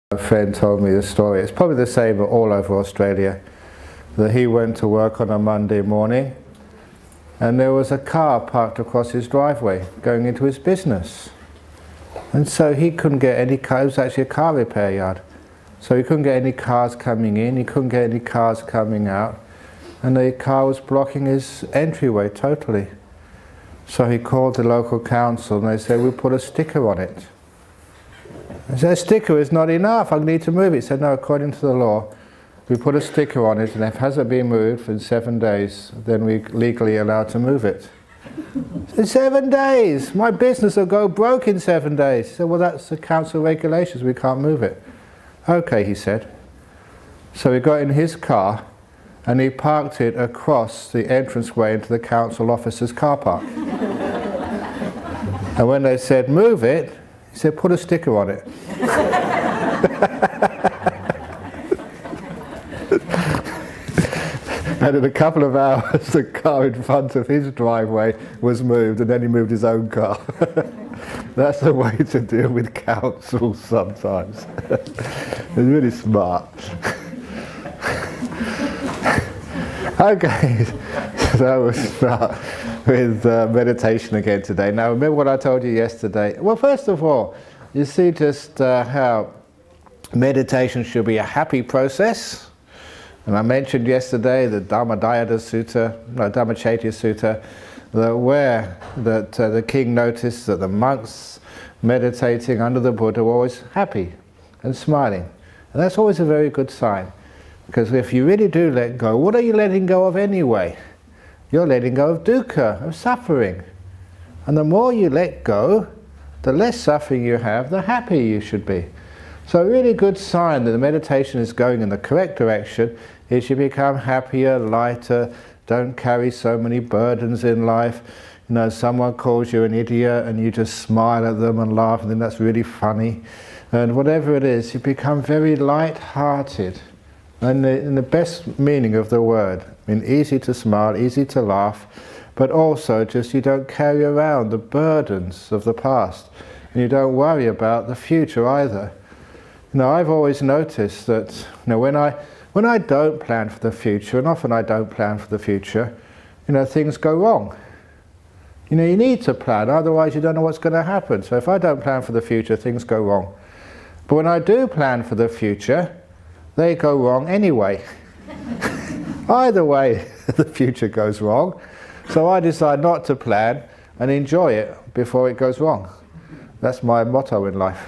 A friend told me the story. It's probably the same all over Australia. That he went to work on a Monday morning and there was a car parked across his driveway going into his business. And so he couldn't get any cars. It was actually a car repair yard. So he couldn't get any cars coming in, he couldn't get any cars coming out, and the car was blocking his entryway totally. So he called the local council and they said, "We'll put a sticker on it." I said, "A sticker is not enough, I need to move it." He said, "No, according to the law, we put a sticker on it, and if it hasn't been moved for 7 days, then we're legally allowed to move it." I said, 7 days? My business will go broke in 7 days. He said, "Well, that's the council regulations, we can't move it." "Okay," he said. So he got in his car and he parked it across the entranceway into the council officer's car park. And when they said, "Move it," he said, "Put a sticker on it." And in a couple of hours, the car in front of his driveway was moved, and then he moved his own car. That's the way to deal with councils sometimes. It's really smart. Okay, so we'll start with meditation again today. Now, remember what I told you yesterday? Well, first of all, you see just how meditation should be a happy process. And I mentioned yesterday the Dhammacettiya Sutta, that the king noticed that the monks meditating under the Buddha were always happy and smiling. And that's always a very good sign. Because if you really do let go, what are you letting go of anyway? You're letting go of dukkha, of suffering. And the more you let go, the less suffering you have, the happier you should be. So a really good sign that the meditation is going in the correct direction is you become happier, lighter, don't carry so many burdens in life. You know, someone calls you an idiot and you just smile at them and laugh and think that's really funny. And whatever it is, you become very light-hearted. And in the best meaning of the word. I mean, easy to smile, easy to laugh, but also just you don't carry around the burdens of the past. And you don't worry about the future either. You know, I've always noticed that, you know, when I don't plan for the future, and often I don't plan for the future, you know, things go wrong. You know, you need to plan, otherwise you don't know what's going to happen. So if I don't plan for the future, things go wrong. But when I do plan for the future, they go wrong anyway. Either way, the future goes wrong. So I decide not to plan and enjoy it before it goes wrong. That's my motto in life.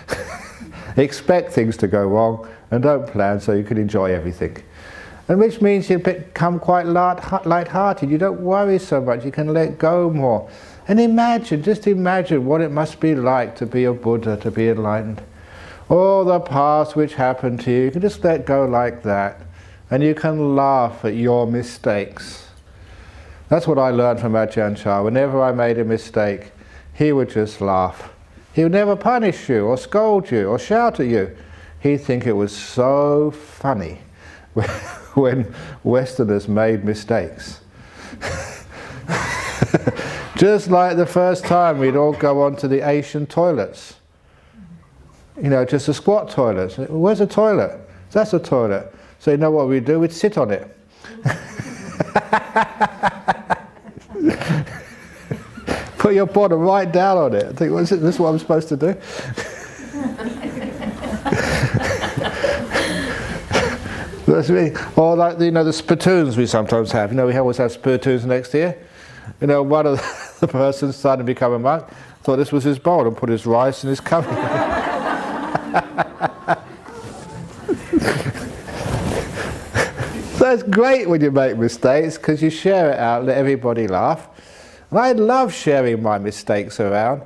Expect things to go wrong and don't plan so you can enjoy everything. And which means you become quite light-hearted. You don't worry so much, you can let go more. And imagine, just imagine what it must be like to be a Buddha, to be enlightened. All the past which happened to you, you can just let go like that. And you can laugh at your mistakes. That's what I learned from Ajahn Chah. Whenever I made a mistake, he would just laugh. He would never punish you or scold you or shout at you. He'd think it was so funny when Westerners made mistakes. Just like the first time we'd all go onto the Asian toilets. You know, just a squat toilet. Where's a toilet? That's a toilet. So you know what we'd do? We'd sit on it. Put your bottom right down on it. I think, is this what I'm supposed to do? That's really, or like, you know, the spittoons we sometimes have. You know, we always have spittoons next here. You know, one of the persons started to become a monk, thought this was his bowl and put his rice in his curry. So it's great when you make mistakes because you share it out, let everybody laugh. And I love sharing my mistakes around.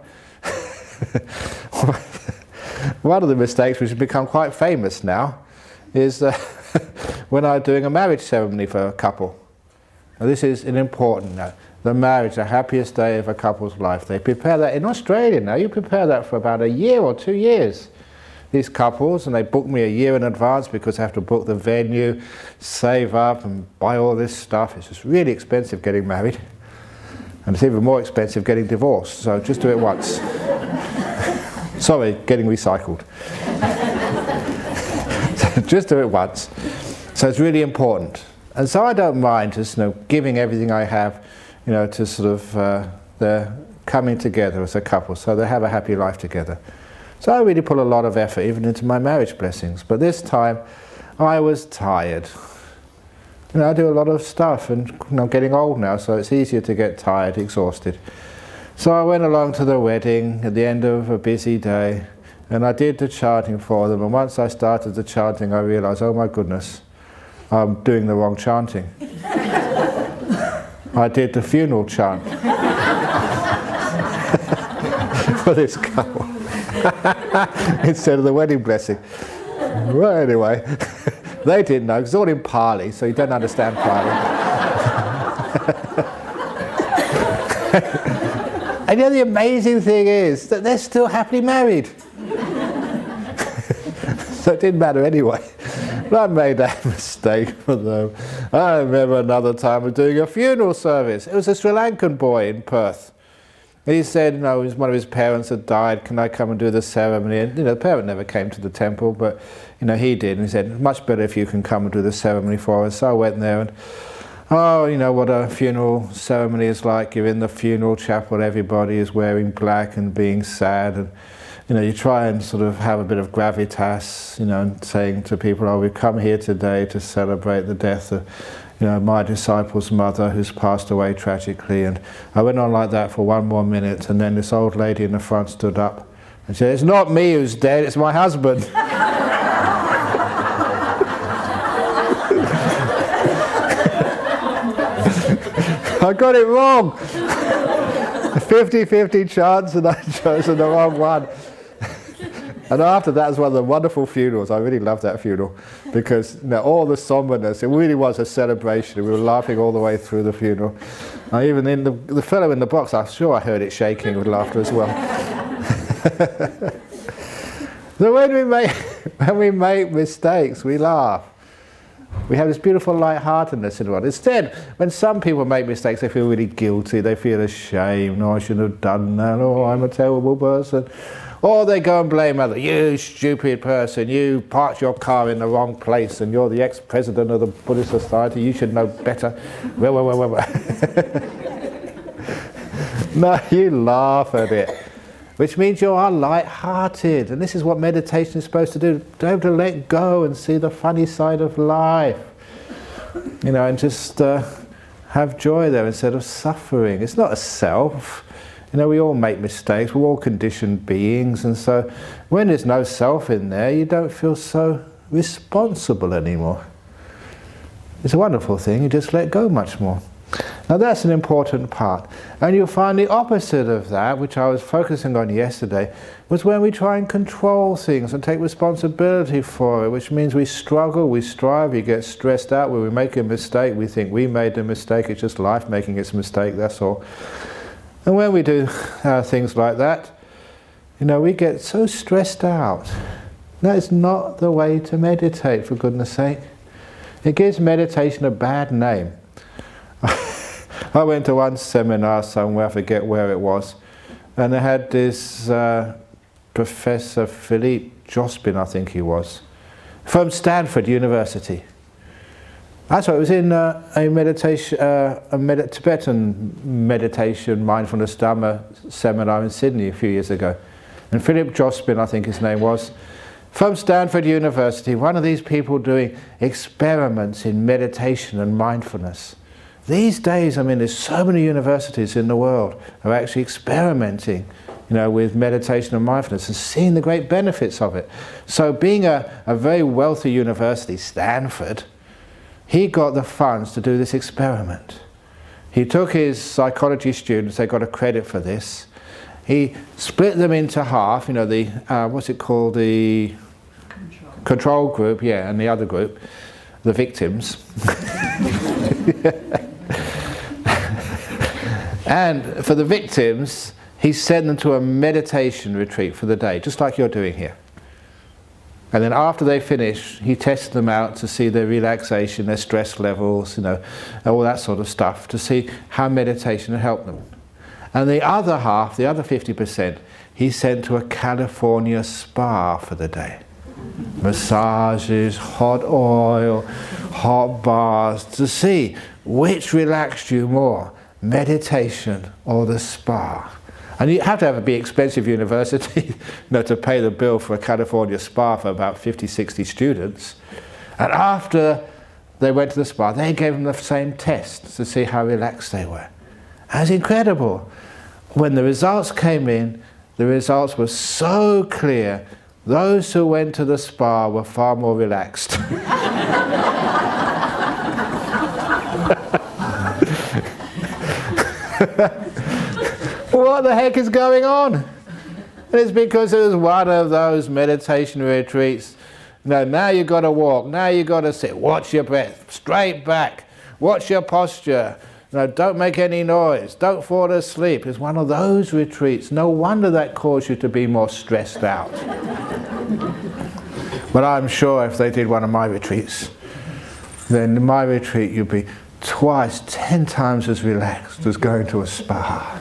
One of the mistakes which has become quite famous now is when I'm doing a marriage ceremony for a couple. Now this is an important note. The marriage, the happiest day of a couple's life. They prepare that in Australia now. You prepare that for about a year or 2 years. These couples, and they book me a year in advance because I have to book the venue, save up and buy all this stuff. It's just really expensive getting married. And it's even more expensive getting divorced, so just do it once. Sorry, getting recycled. Just do it once. So it's really important. And so I don't mind just giving everything I have, to sort of they're coming together as a couple, so they have a happy life together. So I really put a lot of effort even into my marriage blessings. But this time I was tired. I do a lot of stuff, and I'm getting old now, so it's easier to get tired, exhausted. So I went along to the wedding at the end of a busy day, and I did the chanting for them. And once I started the chanting, I realized, oh my goodness, I'm doing the wrong chanting. I did the funeral chant for this couple instead of the wedding blessing. Well, anyway, they didn't know, because it's all in Pali, so you don't understand Pali. And the amazing thing is that they're still happily married. So it didn't matter anyway. But I made that mistake for them. I remember another time I was doing a funeral service. It was a Sri Lankan boy in Perth. He said, one of his parents had died, can I come and do the ceremony? And the parent never came to the temple, but he did. And he said, much better if you can come and do the ceremony for us. So I went there, and what a funeral ceremony is like. You're in the funeral chapel, everybody is wearing black and being sad, and you try and sort of have a bit of gravitas, and saying to people, oh, we've come here today to celebrate the death of my disciple's mother, who's passed away tragically. And I went on like that for 1 more minute, and then this old lady in the front stood up and said, it's not me who's dead, it's my husband. I got it wrong. 50-50 chance, and I'd chosen the wrong one. And after that was one of the wonderful funerals. I really loved that funeral, because all the somberness, it really was a celebration. We were laughing all the way through the funeral. Even in the fellow in the box, I'm sure I heard it shaking with laughter as well. So when we make mistakes, we laugh. We have this beautiful lightheartedness in the world. Instead, when some people make mistakes, they feel really guilty, they feel ashamed, oh, I shouldn't have done that, oh, I'm a terrible person. Or they go and blame others, you stupid person, you parked your car in the wrong place, and you're the ex-president of the Buddhist Society, you should know better. No, you laugh at it, which means you are light-hearted. And this is what meditation is supposed to do, to be able to let go and see the funny side of life. And just have joy there instead of suffering. It's not a self. We all make mistakes, we're all conditioned beings, and so when there's no self in there, you don't feel so responsible anymore. It's a wonderful thing, you just let go much more. Now that's an important part. And you'll find the opposite of that, which I was focusing on yesterday, was when we try and control things and take responsibility for it, which means we struggle, we strive, we get stressed out. When we make a mistake, we think we made the mistake, it's just life making its mistake, that's all. And when we do things like that, we get so stressed out. That is not the way to meditate, for goodness sake. It gives meditation a bad name. I went to one seminar somewhere, I forget where it was, and they had this Professor Philippe Jospin, I think he was, from Stanford University. That's right, it was in a Tibetan meditation, mindfulness Dhamma seminar in Sydney a few years ago. And Philip Jospin, I think his name was, from Stanford University, one of these people doing experiments in meditation and mindfulness. These days, there's so many universities in the world are actually experimenting, with meditation and mindfulness and seeing the great benefits of it. So being a very wealthy university, Stanford, he got the funds to do this experiment. He took his psychology students, they got a credit for this. He split them into half, what's it called, the control group, yeah, and the other group, the victims. And for the victims, he sent them to a meditation retreat for the day, just like you're doing here. And then after they finished, he tested them out to see their relaxation, their stress levels, all that sort of stuff, to see how meditation had helped them. And the other half, the other 50%, he sent to a California spa for the day. massages, hot oil, hot baths, to see which relaxed you more, meditation or the spa. And you have to have a big expensive university to pay the bill for a California spa for about 50, 60 students. And after they went to the spa, they gave them the same test to see how relaxed they were. And it's incredible. When the results came in, the results were so clear. Those who went to the spa were far more relaxed. What the heck is going on? And it's because it was one of those meditation retreats. Now you've got to walk, now you've got to sit, watch your breath, straight back, watch your posture, don't make any noise, don't fall asleep. It's one of those retreats. No wonder that caused you to be more stressed out. But I'm sure if they did one of my retreats, then in my retreat you'd be twice, 10 times as relaxed as going to a spa.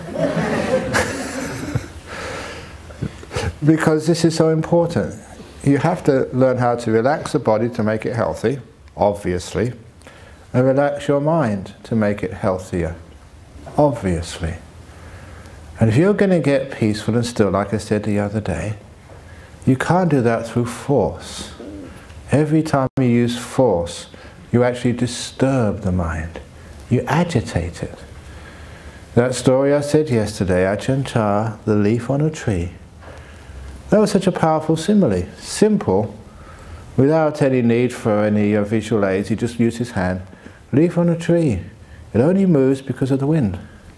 Because this is so important. You have to learn how to relax the body to make it healthy, obviously, and relax your mind to make it healthier, obviously. And if you're going to get peaceful and still, like I said the other day, you can't do that through force. Every time you use force, you actually disturb the mind. You agitate it. That story I said yesterday, Ajahn Chah, the leaf on a tree, that was such a powerful simile. Simple, without any need for any visual aids. He just used his hand. Leaf on a tree. It only moves because of the wind.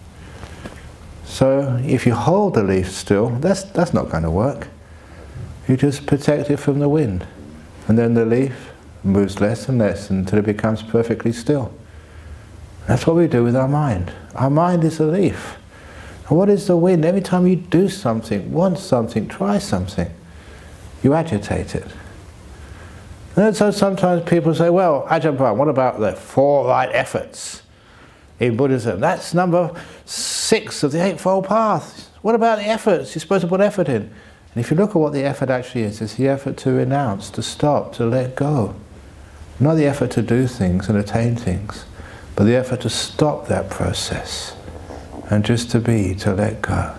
So if you hold the leaf still, that's not going to work. You just protect it from the wind. And then the leaf moves less and less until it becomes perfectly still. That's what we do with our mind. Our mind is a leaf. And what is the wind? Every time you do something, want something, try something, you agitate it. And so sometimes people say, well, Ajahn Brahm, what about the 4 right efforts in Buddhism? That's number 6 of the Eightfold Path. What about the efforts? You're supposed to put effort in. And if you look at what the effort actually is, it's the effort to renounce, to stop, to let go. Not the effort to do things and attain things, but the effort to stop that process and just to be, to let go.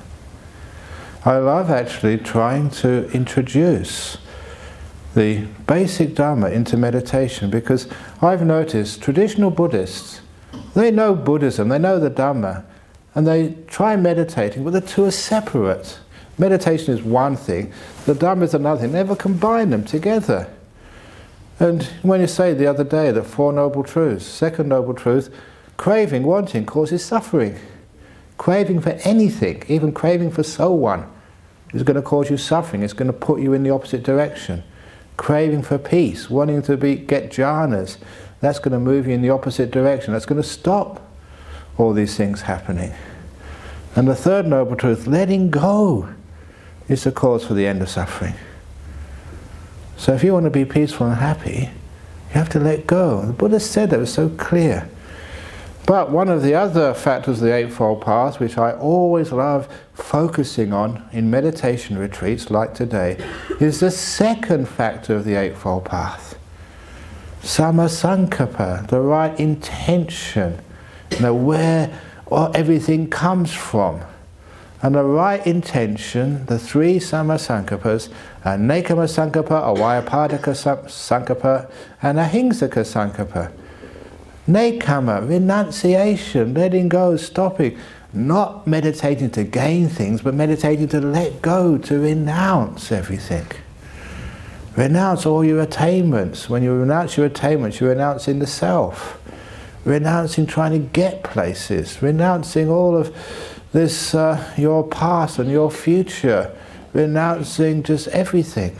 I love actually trying to introduce the basic Dhamma into meditation, because I've noticed traditional Buddhists, they know Buddhism, they know the Dhamma, and they try meditating, but the two are separate. Meditation is one thing, the Dhamma is another thing. They never combine them together. And when you say the other day that 4 noble truths, second noble truth, craving, wanting causes suffering. Craving for anything, even craving for someone, is going to cause you suffering. It's going to put you in the opposite direction. Craving for peace, wanting to get jhanas, that's going to move you in the opposite direction. That's going to stop all these things happening. And the third noble truth, letting go, is the cause for the end of suffering. So if you want to be peaceful and happy, you have to let go. The Buddha said that, it was so clear. But one of the other factors of the Eightfold Path, which I always love focusing on in meditation retreats like today, is the second factor of the Eightfold Path. Sammasankappa, the right intention, where everything comes from. And the right intention, the 3 Sammasankappas, are Nekkhamma Sankappa, Avyapadaka Sankappa, and Ahimsaka Sankappa. Nekkhamma, renunciation, letting go, stopping, not meditating to gain things, but meditating to let go, to renounce everything. Renounce all your attainments. When you renounce your attainments, you're renouncing the self. Renouncing trying to get places. Renouncing all of this, your past and your future. Renouncing just everything.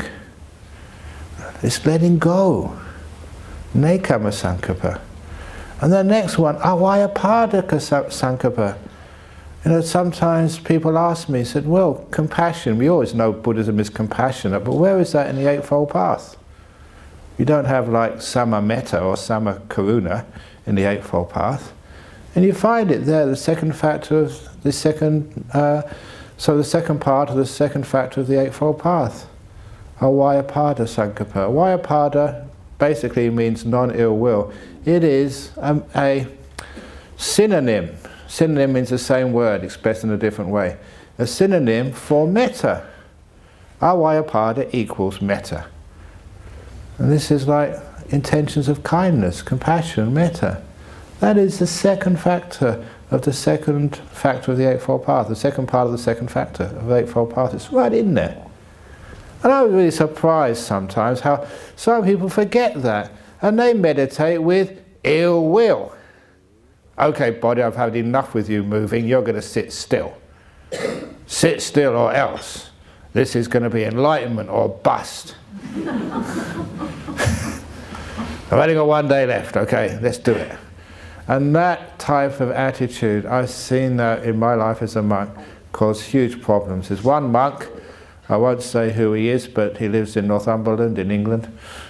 It's letting go. Nekkhamma Sankappa. And the next one, Avyapadaka Sankappa. Sometimes people ask me, said, well, compassion, we always know Buddhism is compassionate, but where is that in the Eightfold Path? You don't have like Samma Metta or Samma Karuna in the Eightfold Path. And you find it there, the second factor of the second, so the second part of the second factor of the Eightfold Path. Avyapada Sankalpa. Avyapada basically means non-ill will. It is a synonym. Synonym means the same word expressed in a different way. A synonym for metta. Avyapada equals metta. And this is like intentions of kindness, compassion, metta. That is the second factor of the second factor of the Eightfold Path, the second part of the second factor of the Eightfold Path. It's right in there. And I was really surprised sometimes how some people forget that, and they meditate with ill will. Okay, body, I've had enough with you moving, you're going to sit still. Sit still or else. This is going to be enlightenment or bust. I've only got one day left, okay, let's do it. And that type of attitude, I've seen that in my life as a monk, cause huge problems. There's one monk, I won't say who he is, but he lives in Northumberland in England.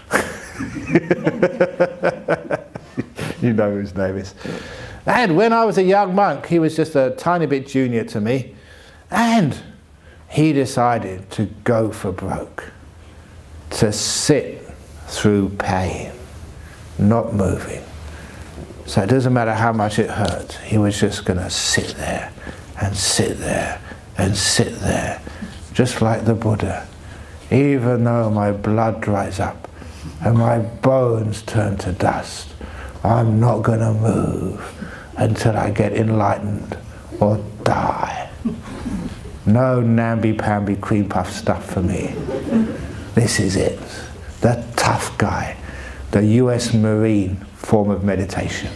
You know who his name is. And when I was a young monk, he was just a tiny bit junior to me, and he decided to go for broke, to sit through pain, not moving. So it doesn't matter how much it hurt, he was just going to sit there and sit there and sit there, just like the Buddha. Even though my blood dries up and my bones turn to dust, I'm not going to move until I get enlightened or die. No namby-pamby cream puff stuff for me. This is it. The tough guy. The US Marine form of meditation.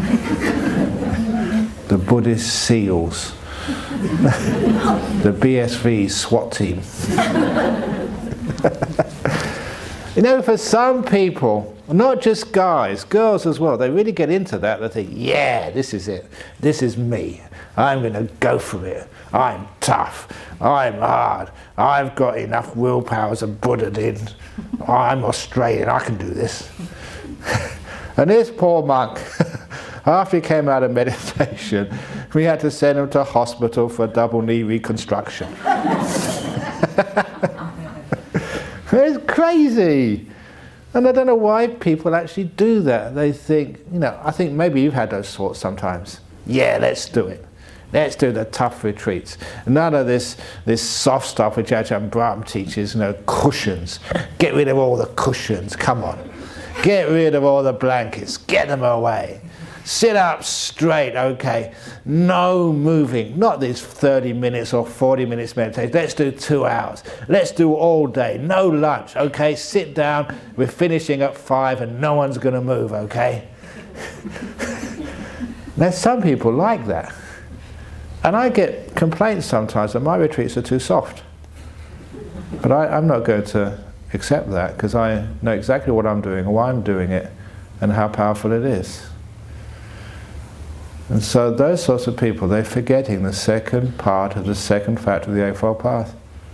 The Buddhist SEALs. The BSV SWAT team. You know, for some people, not just guys, girls as well, they really get into that. They think, yeah, this is it. This is me. I'm going to go for it. I'm tough. I'm hard. I've got enough willpower as a Buddha did. I'm Australian. I can do this. And this poor monk, after he came out of meditation, we had to send him to hospital for double knee reconstruction. It's crazy. And I don't know why people actually do that. They think, you know, I think maybe you've had those thoughts sometimes. Yeah, let's do it. Let's do the tough retreats. None of this soft stuff which Ajahn Brahm teaches, you know, cushions. Get rid of all the cushions, come on. Get rid of all the blankets, get them away. Sit up straight, okay. No moving, not these 30 minutes or 40 minutes meditation. Let's do 2 hours. Let's do all day, no lunch, okay. Sit down, we're finishing at 5 and no one's going to move, okay. Now some people like that. And I get complaints sometimes that my retreats are too soft. But I'm not going to accept that, because I know exactly what I'm doing, why I'm doing it, and how powerful it is. And so those sorts of people, they're forgetting the second part of the second factor of the Eightfold Path.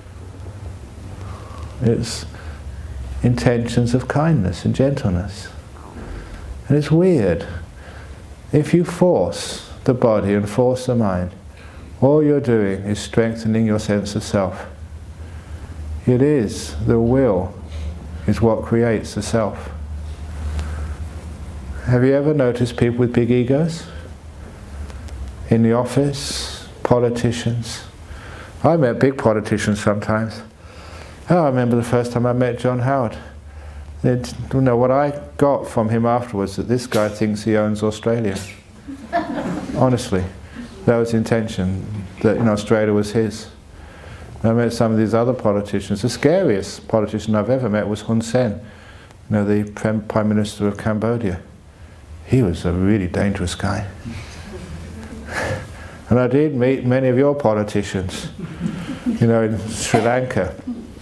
It's intentions of kindness and gentleness. And it's weird. If you force the body and force the mind, all you're doing is strengthening your sense of self. It is the will is what creates the self. Have you ever noticed people with big egos? In the office, politicians. I met big politicians sometimes. Oh, I remember the first time I met John Howard. You know, what I got from him afterwards, that this guy thinks he owns Australia. Honestly, that was the intention, that, you know, Australia was his. I met some of these other politicians. The scariest politician I've ever met was Hun Sen, you know, the Prime Minister of Cambodia. He was a really dangerous guy. And I did meet many of your politicians, you know, in Sri Lanka.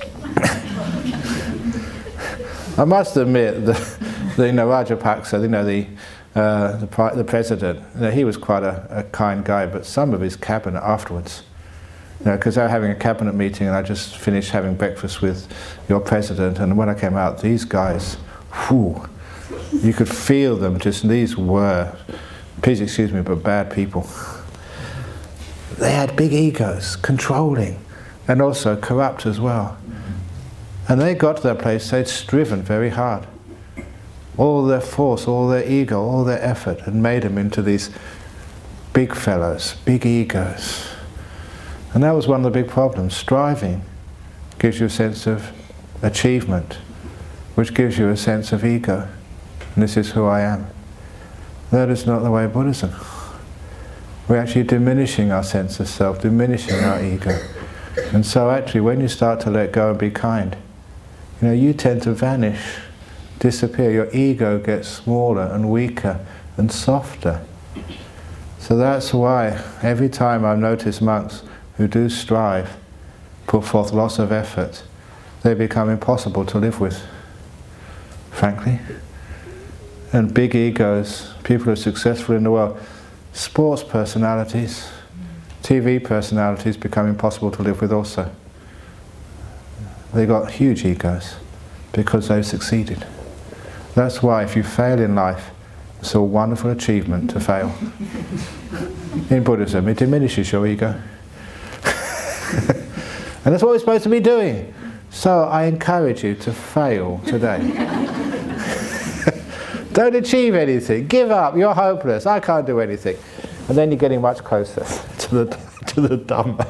I must admit, you know, Rajapaksa, you know, the president, you know, he was quite a kind guy, but some of his cabinet afterwards, you know, because they were having a cabinet meeting and I just finished having breakfast with your president, and when I came out, these guys, whew, you could feel them, just these were, please excuse me, but bad people. They had big egos, controlling, and also corrupt as well. And they got to that place, they'd striven very hard. All their force, all their ego, all their effort had made them into these big fellows, big egos. And that was one of the big problems. Striving gives you a sense of achievement, which gives you a sense of ego. And this is who I am. That is not the way of Buddhism. We're actually diminishing our sense of self, diminishing our ego. And so actually when you start to let go and be kind, you tend to vanish, disappear. Your ego gets smaller and weaker and softer. So that's why every time I've noticed monks who do strive, put forth lots of effort, they become impossible to live with, frankly. And big egos, people who are successful in the world, sports personalities, TV personalities become impossible to live with also. They got huge egos because they've succeeded. That's why if you fail in life, it's a wonderful achievement to fail. In Buddhism, it diminishes your ego. And that's what we're supposed to be doing. So I encourage you to fail today. Don't achieve anything. Give up. You're hopeless. I can't do anything. And then you're getting much closer to the Dhamma.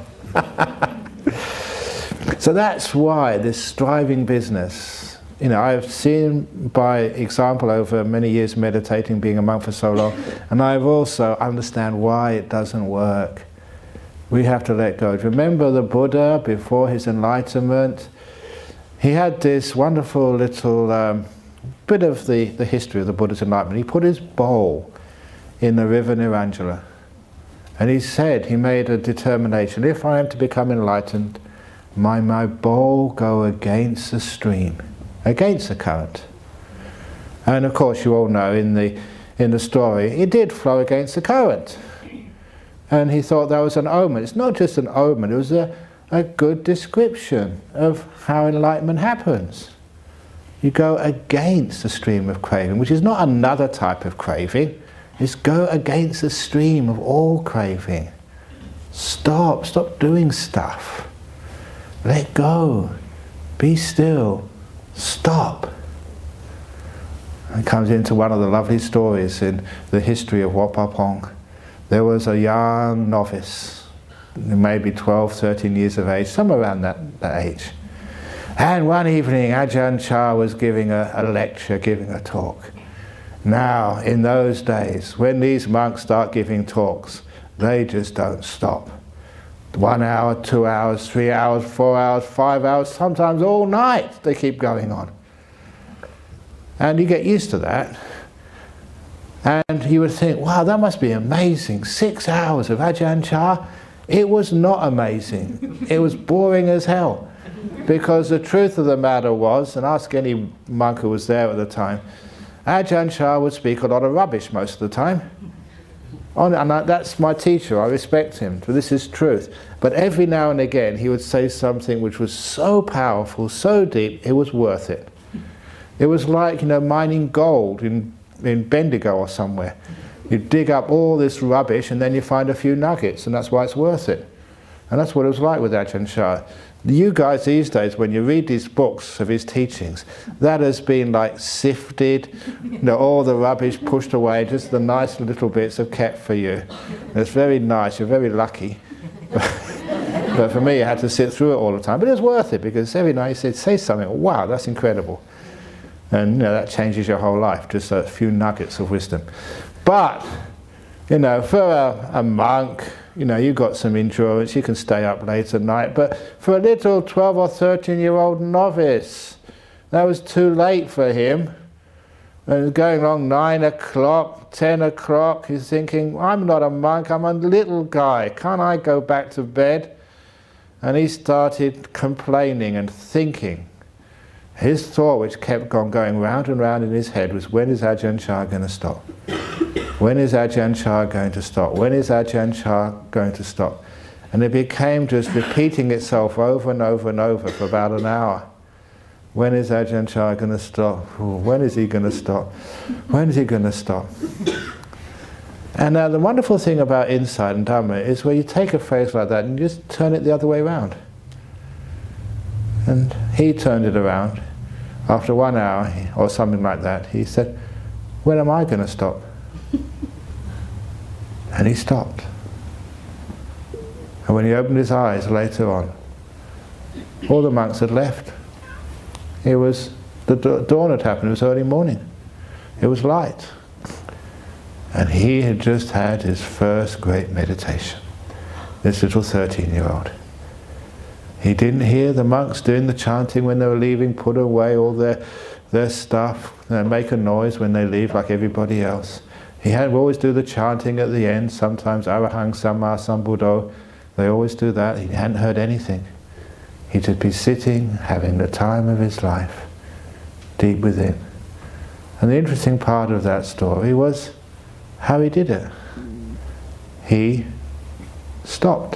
So that's why this striving business, I've seen by example over many years meditating, being a monk for so long, and I've also understand why it doesn't work. We have to let go. Remember the Buddha before his enlightenment? He had this wonderful little bit of the history of the Buddha's enlightenment. He put his bowl in the river Nirangala, and he said, he made a determination, if I am to become enlightened, my bowl go against the stream, against the current. And of course you all know in the story, it did flow against the current. And he thought that was an omen. It's not just an omen, it was a good description of how enlightenment happens. You go against the stream of craving, which is not another type of craving. It's go against the stream of all craving. Stop doing stuff. Let go. Be still. Stop. It comes into one of the lovely stories in the history of Wat Pah Pong. There was a young novice, maybe 12, 13 years of age, somewhere around that age. And one evening Ajahn Chah was giving a lecture, giving a talk. Now, in those days, when these monks start giving talks, they just don't stop. 1 hour, 2 hours, 3 hours, 4 hours, 5 hours, sometimes all night they keep going on. And you get used to that. And you would think, wow, that must be amazing. 6 hours of Ajahn Chah. It was not amazing. It was boring as hell. Because the truth of the matter was, and ask any monk who was there at the time, Ajahn Chah would speak a lot of rubbish most of the time. And that's my teacher, I respect him, for this is truth. But every now and again he would say something which was so powerful, so deep, it was worth it. It was like, mining gold in Bendigo or somewhere. You dig up all this rubbish and then you find a few nuggets, and that's why it's worth it. And that's what it was like with Ajahn Chah. You guys these days, when you read these books of his teachings, that has been like sifted, all the rubbish pushed away, just the nice little bits are kept for you. It's very nice, you're very lucky. But for me, I had to sit through it all the time. But it was worth it, because every night he said, say something, wow, that's incredible. And that changes your whole life, just a few nuggets of wisdom. But, for a monk, you've got some endurance, you can stay up late at night, but for a little 12 or 13-year-old novice, that was too late for him. And it was going along 9 o'clock, 10 o'clock, he's thinking, I'm not a monk, I'm a little guy, can't I go back to bed? And he started complaining and thinking. His thought, which kept on going round and round in his head, was, when is Ajahn Chah going to stop? When is Ajahn Chah going to stop? When is Ajahn Chah going to stop? And it became just repeating itself over and over and over for about an hour. When is Ajahn Chah going to stop? Ooh, when is he going to stop? When is he going to stop? And the wonderful thing about insight and Dhamma is where you take a phrase like that and you just turn it the other way around. And he turned it around. After 1 hour, or something like that, he said, when am I going to stop? And he stopped. And when he opened his eyes later on, all the monks had left. It was, the dawn had happened, it was early morning. It was light. And he had just had his first great meditation. This little 13-year-old. He didn't hear the monks doing the chanting when they were leaving, put away all their stuff, make a noise when they leave like everybody else. He had always do the chanting at the end, sometimes Arahang Samma Sambuddho. They always do that. He hadn't heard anything. He'd just be sitting, having the time of his life, deep within. And the interesting part of that story was how he did it. He stopped.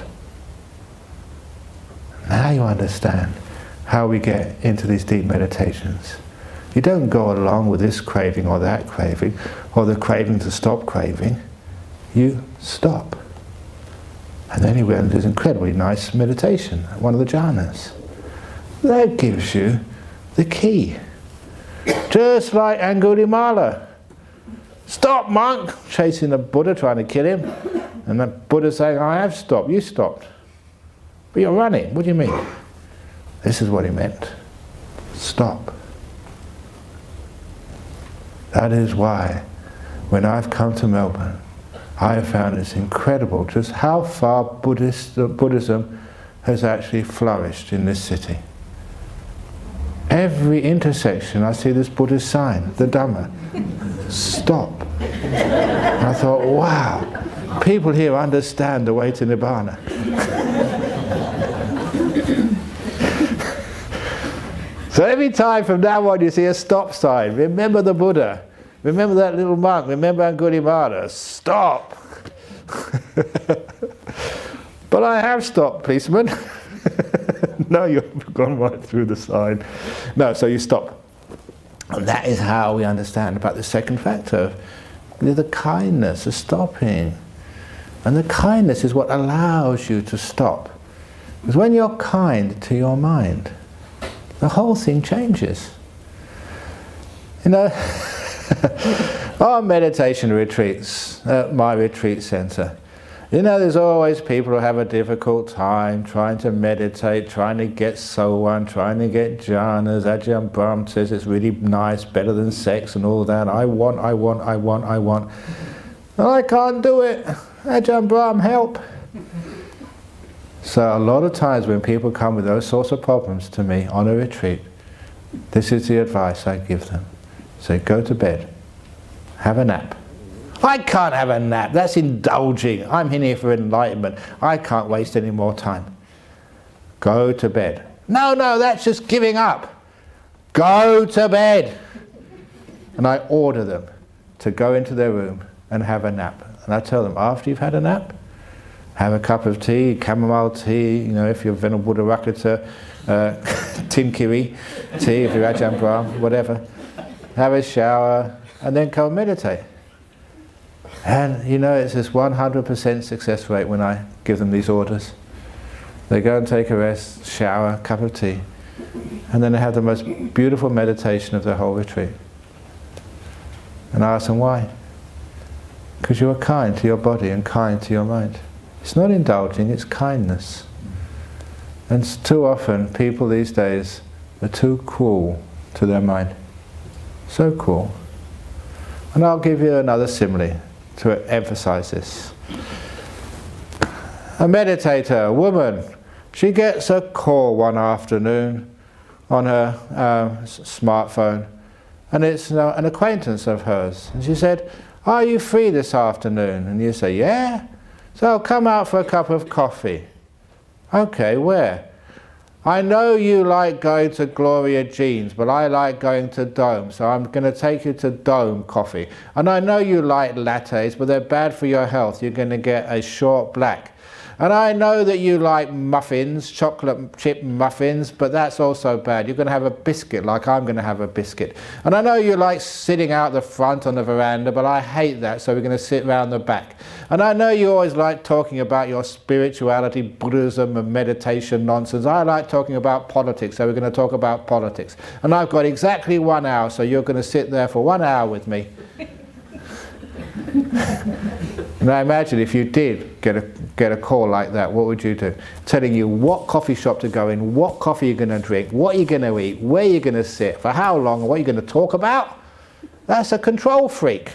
Now you understand how we get into these deep meditations. You don't go along with this craving or that craving, or the craving to stop craving. You stop. And then you went into this incredibly nice meditation, one of the jhanas. That gives you the key. Just like Angulimala. Stop, monk! Chasing the Buddha, trying to kill him. And the Buddha saying, I have stopped, you stopped. But you're running, what do you mean? This is what he meant. Stop. That is why, when I've come to Melbourne, I have found it's incredible just how far Buddhism has actually flourished in this city. Every intersection I see this Buddhist sign, the Dhamma. Stop. And I thought, wow, people here understand the way to Nibbana. So every time from now on you see a stop sign, remember the Buddha, remember that little monk, remember Angulimala, stop! But I have stopped, policeman. No, you've gone right through the sign. No, so you stop. And that is how we understand about the second factor, the kindness, the stopping. And the kindness is what allows you to stop. Because when you're kind to your mind, the whole thing changes. You know, our meditation retreats at my retreat center, you know, there's always people who have a difficult time trying to meditate, trying to get sowan, trying to get jhanas. Ajahn Brahm says it's really nice, better than sex and all that. I want. And I can't do it. Ajahn Brahm, help. So a lot of times when people come with those sorts of problems to me on a retreat, this is the advice I give them. Say, go to bed, have a nap. I can't have a nap, that's indulging. I'm in here for enlightenment. I can't waste any more time. Go to bed. No, that's just giving up. Go to bed. And I order them to go into their room and have a nap. And I tell them, after you've had a nap, have a cup of tea, chamomile tea, you know, if you're Venerable Buddha Rakkhata, Tinkiri tea, if you're Ajahn Brahm, whatever. Have a shower, and then go and meditate. And you know, it's this 100% success rate when I give them these orders. They go and take a rest, shower, cup of tea, and then they have the most beautiful meditation of their whole retreat. And I ask them why. Because you are kind to your body and kind to your mind. It's not indulging, it's kindness. And too often, people these days are too cruel to their mind. So cruel. And I'll give you another simile to emphasize this. A meditator, a woman, she gets a call one afternoon on her smartphone, and it's an acquaintance of hers. And she said, are you free this afternoon? And you say, yeah. So I'll come out for a cup of coffee. Okay, where? I know you like going to Gloria Jean's, but I like going to Dome, so I'm going to take you to Dome Coffee. And I know you like lattes, but they're bad for your health. You're going to get a short black. And I know that you like muffins, chocolate chip muffins, but that's also bad. You're going to have a biscuit like I'm going to have a biscuit. And I know you like sitting out the front on the veranda, but I hate that, so we're going to sit round the back. And I know you always like talking about your spirituality, Buddhism and meditation nonsense. I like talking about politics, so we're going to talk about politics. And I've got exactly 1 hour, so you're going to sit there for 1 hour with me. Now imagine if you did get a call like that, what would you do? Telling you what coffee shop to go in, what coffee you're going to drink, what you're going to eat, where you're going to sit, for how long, and what you're going to talk about. That's a control freak.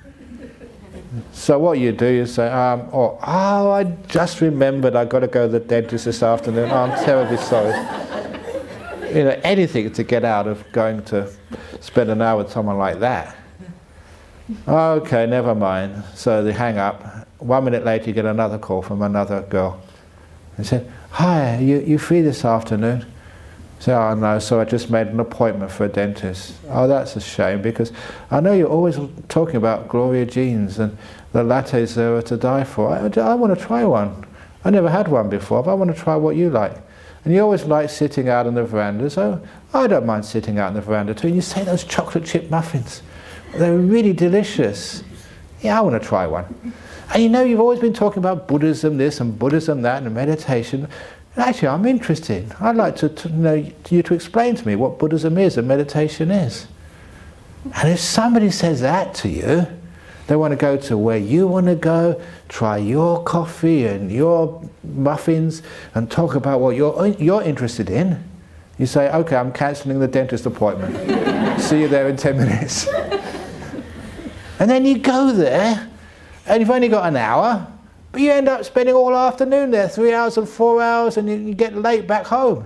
So what you do is say, oh, I just remembered I've got to go to the dentist this afternoon. Oh, I'm terribly sorry. You know, anything to get out of going to spend an hour with someone like that. Okay, never mind. So they hang up. 1 minute later you get another call from another girl. They said, hi, you free this afternoon? I said, oh no, so I just made an appointment for a dentist. Oh, that's a shame, because I know you're always talking about Gloria Jeans and the lattes there are to die for. I want to try one. I never had one before, but I want to try what you like. And you always like sitting out on the veranda, so I don't mind sitting out on the veranda too. And you say those chocolate chip muffins. They're really delicious. Yeah, I want to try one. And you know, you've always been talking about Buddhism this and Buddhism that and meditation. And actually, I'm interested. I'd like to know you to explain to me what Buddhism is and meditation is. And if somebody says that to you, they want to go to where you want to go, try your coffee and your muffins, and talk about what you're interested in. You say, okay, I'm cancelling the dentist appointment. See you there in 10 minutes. And then you go there, and you've only got an hour, but you end up spending all afternoon there, 3 hours and 4 hours, and you get late back home.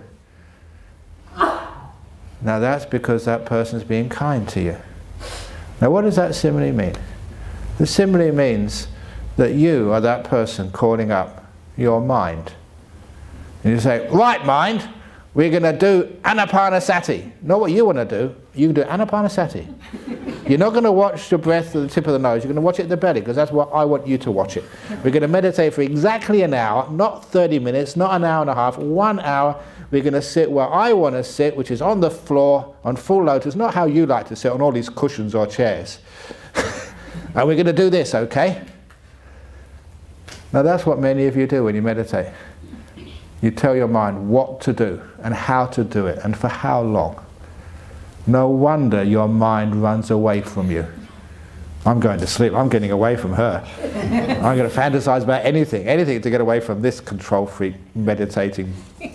Now that's because that person's being kind to you. Now what does that simile mean? The simile means that you are that person calling up your mind. And you say, right mind, we're going to do Anapanasati. Not what you want to do, you do Anapanasati. You're not going to watch the breath at the tip of the nose, you're going to watch it at the belly, because that's what I want you to watch it. We're going to meditate for exactly an hour, not 30 minutes, not an hour and a half, 1 hour. We're going to sit where I want to sit, which is on the floor, on full lotus, not how you like to sit on all these cushions or chairs. And we're going to do this, okay? Now that's what many of you do when you meditate. You tell your mind what to do and how to do it and for how long. No wonder your mind runs away from you. I'm going to sleep, I'm getting away from her. I'm going to fantasize about anything to get away from this control freak meditating.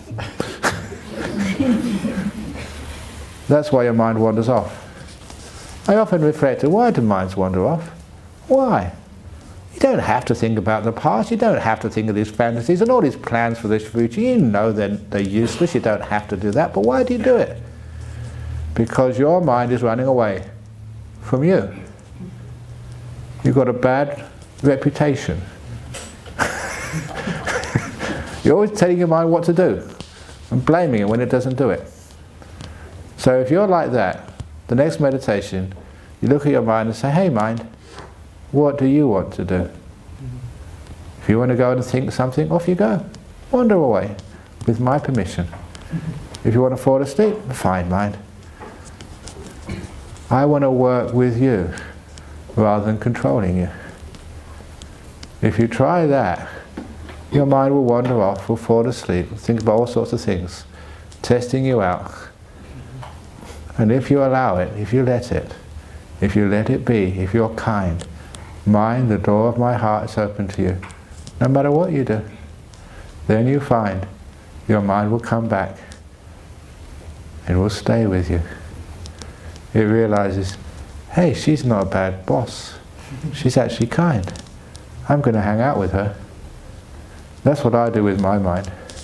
That's why your mind wanders off. I often reflect, why do minds wander off? Why? You don't have to think about the past, you don't have to think of these fantasies and all these plans for this future. You know they're useless, you don't have to do that, but why do you do it? Because your mind is running away from you. You've got a bad reputation. You're always telling your mind what to do and blaming it when it doesn't do it. So if you're like that, the next meditation, you look at your mind and say, hey mind, what do you want to do? If you want to go and think something, off you go. Wander away, with my permission. If you want to fall asleep, fine mind. I want to work with you, rather than controlling you. If you try that, your mind will wander off, will fall asleep, think about all sorts of things, testing you out. And if you allow it, if you let it be, if you're kind, mind, the door of my heart is open to you, no matter what you do. Then you find your mind will come back. It will stay with you. It realizes, hey, she's not a bad boss. She's actually kind. I'm going to hang out with her. That's what I do with my mind.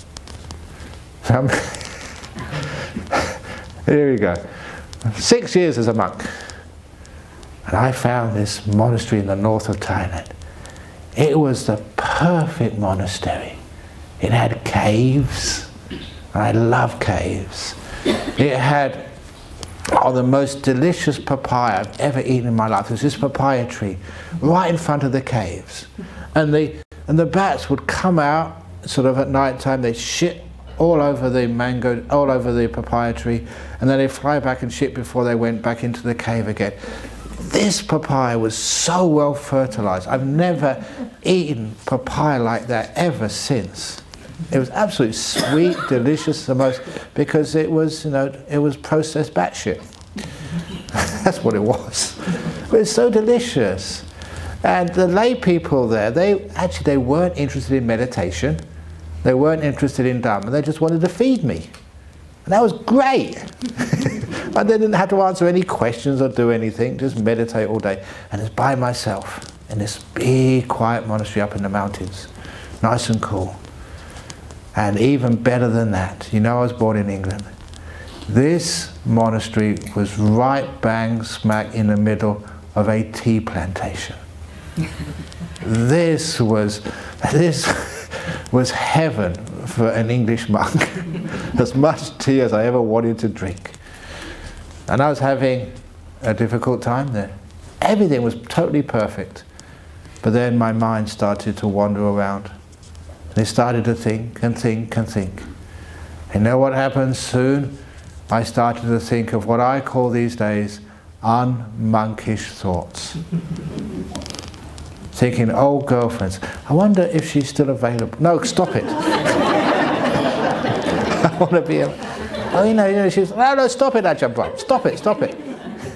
Here we go. 6 years as a monk. And I found this monastery in the north of Thailand. It was the perfect monastery. It had caves. I love caves. It had the most delicious papaya I've ever eaten in my life. There's this papaya tree right in front of the caves. And the bats would come out sort of at night time, they shit all over the mango, all over the papaya tree, and then they fly back and shit before they went back into the cave again. This papaya was so well fertilized. I've never eaten papaya like that ever since. It was absolutely sweet, delicious, the most, because it was, you know, it was processed batshit. That's what it was. But it's so delicious. And the lay people there, they weren't interested in meditation. They weren't interested in Dharma. They just wanted to feed me. And that was great. I didn't have to answer any questions or do anything, just meditate all day. And it's by myself in this big quiet monastery up in the mountains. Nice and cool. And even better than that, you know, I was born in England. This monastery was right bang smack in the middle of a tea plantation. This was heaven for an English monk. As much tea as I ever wanted to drink. And I was having a difficult time there. Everything was totally perfect. But then my mind started to wander around. And it started to think and think and think. And you know what happened soon? I started to think of what I call these days unmonkish thoughts. Thinking, old girlfriends, I wonder if she's still available. No, stop it. I want to be oh, you know, she's, no, stop it, Ajahn Brahm. Stop it, stop it.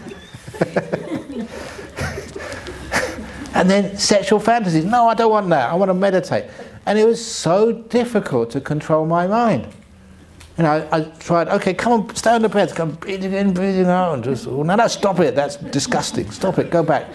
And then sexual fantasies. No, I don't want that. I want to meditate. And it was so difficult to control my mind. You know, I tried, okay, come on, stay on the breath, come breathing in, breathing out, and just, oh, no, stop it, that's disgusting, stop it, go back.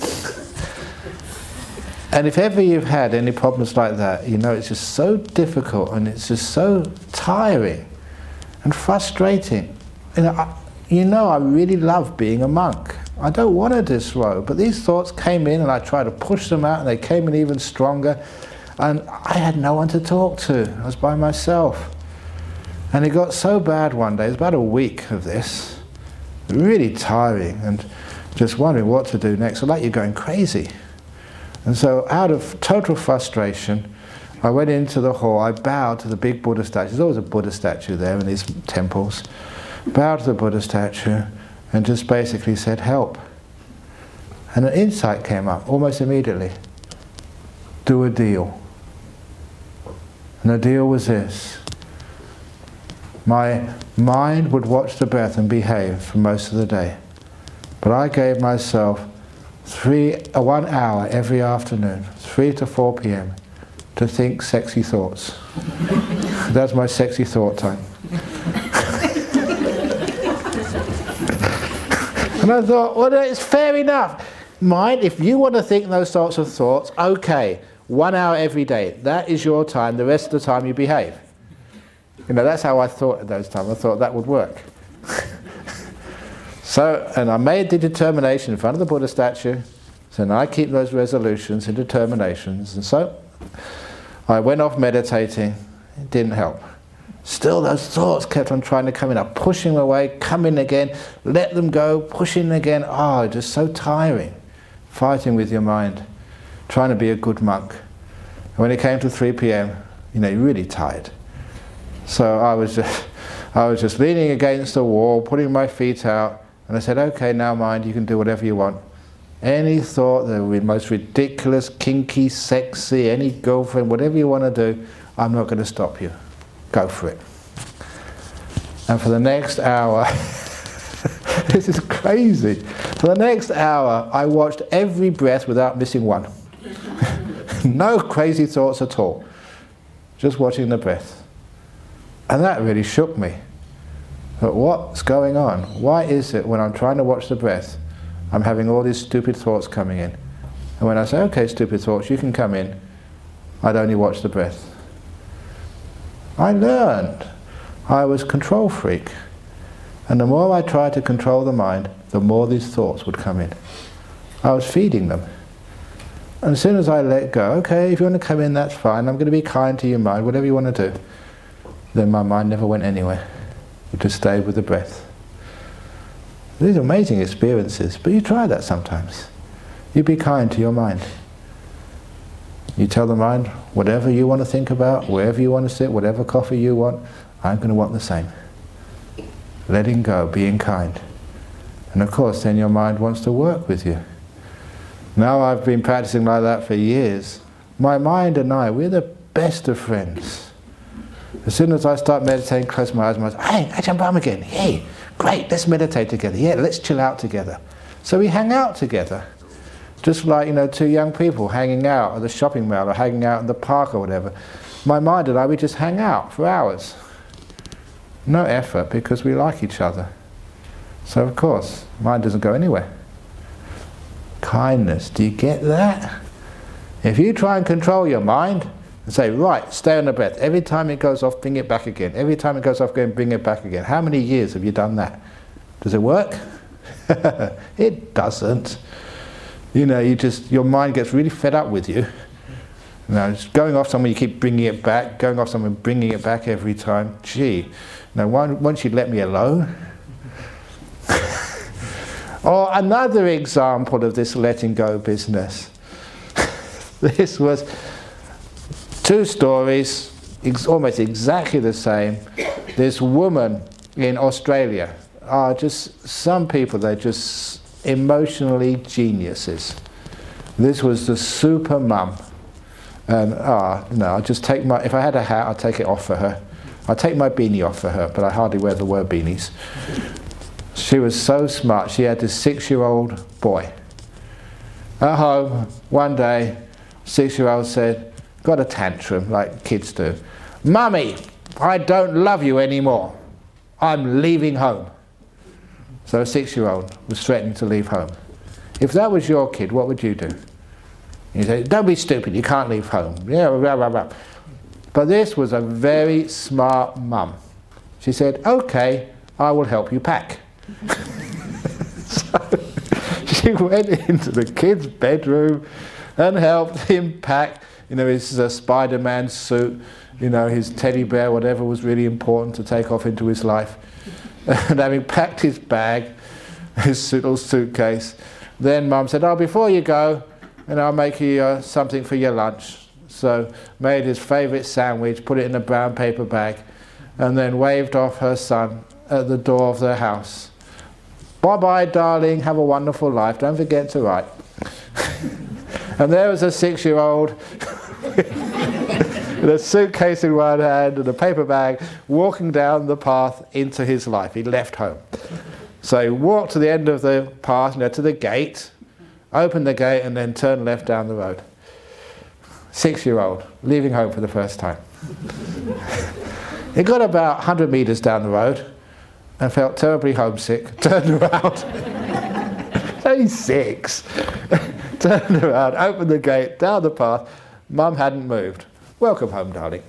And if ever you've had any problems like that, you know, it's just so difficult and it's just so tiring and frustrating. You know, I really love being a monk. I don't want to disrobe, but these thoughts came in and I tried to push them out and they came in even stronger. And I had no one to talk to. I was by myself. And it got so bad one day, it was about a week of this, really tiring and just wondering what to do next. So like you're going crazy. And so out of total frustration, I went into the hall, I bowed to the big Buddha statue. There's always a Buddha statue there in these temples. Bowed to the Buddha statue and just basically said, help. And an insight came up almost immediately. Do a deal. And the deal was this. My mind would watch the breath and behave for most of the day. But I gave myself 1 hour every afternoon, 3 to 4 p.m, to think sexy thoughts. That's my sexy thought time. And I thought, well, it's fair enough. Mind, if you want to think those sorts of thoughts, okay, 1 hour every day, that is your time, the rest of the time you behave. You know, that's how I thought at those times. I thought that would work. So, and I made the determination in front of the Buddha statue, so now I keep those resolutions and determinations, and so I went off meditating. It didn't help. Still those thoughts kept on trying to come in. I'm pushing them away, come in again, let them go, pushing again. Oh, just so tiring. Fighting with your mind, trying to be a good monk. And when it came to 3 p.m, you know, you're really tired. So I was just leaning against the wall, putting my feet out, and I said, okay, now mind, you can do whatever you want. Any thought, the most ridiculous, kinky, sexy, any girlfriend, whatever you want to do, I'm not going to stop you. Go for it. And for the next hour, this is crazy. For the next hour, I watched every breath without missing one. No crazy thoughts at all. Just watching the breath. And that really shook me. But what's going on? Why is it when I'm trying to watch the breath, I'm having all these stupid thoughts coming in? And when I say, okay, stupid thoughts, you can come in, I'd only watch the breath. I learned I was a control freak. And the more I tried to control the mind, the more these thoughts would come in. I was feeding them. And as soon as I let go, okay, if you want to come in, that's fine, I'm going to be kind to your mind, whatever you want to do. Then my mind never went anywhere. It just stayed with the breath. These are amazing experiences, but you try that sometimes. You be kind to your mind. You tell the mind, whatever you want to think about, wherever you want to sit, whatever coffee you want, I'm going to want the same. Letting go, being kind. And of course, then your mind wants to work with you. Now I've been practicing like that for years. My mind and I, we're the best of friends. As soon as I start meditating, close my eyes, my eyes, hey, Ajahn Brahm again. Hey, great, let's meditate together. Yeah, let's chill out together. So we hang out together. Just like, you know, two young people hanging out at the shopping mall or hanging out in the park or whatever. My mind and I, we just hang out for hours. No effort, because we like each other. So of course, mind doesn't go anywhere. Kindness, do you get that? If you try and control your mind and say, right, stay on the breath. Every time it goes off, bring it back again. Every time it goes off, go and bring it back again. How many years have you done that? Does it work? It doesn't. You know, your mind gets really fed up with you. Now, it's going off somewhere, you keep bringing it back, going off somewhere, bringing it back every time. Gee, now once you let me alone. Or another example of this letting go business. This was two stories, almost exactly the same. This woman in Australia, just some people, they're just emotionally geniuses. This was the super mum. And no, I'll just take if I had a hat, I'd take it off for her. I'd take my beanie off for her, but I hardly wear the word beanies. She was so smart. She had this 6-year-old boy. At home, one day, 6-year-old said, got a tantrum like kids do. Mummy, I don't love you anymore. I'm leaving home. So a 6-year-old was threatening to leave home. If that was your kid, what would you do? You say, don't be stupid, you can't leave home. Yeah, blah, blah, blah. But this was a very smart mum. She said, okay, I will help you pack. So she went into the kid's bedroom and helped him pack, you know, his Spider-Man suit, you know, his teddy bear, whatever was really important to take off into his life. And having packed his bag, his little suitcase, then Mum said, oh, before you go, and I'll make you something for your lunch. So made his favourite sandwich, put it in a brown paper bag, and then waved off her son at the door of their house. Bye-bye, darling, have a wonderful life, don't forget to write. And there was a 6-year-old with a suitcase in one hand and a paper bag, walking down the path into his life. He left home. So he walked to the end of the path, you know, to the gate, opened the gate, and then turned left down the road. 6-year-old, leaving home for the first time. He got about 100 meters down the road and felt terribly homesick, turned around. Only 6. Turned around, opened the gate, down the path. Mum hadn't moved. Welcome home, darling.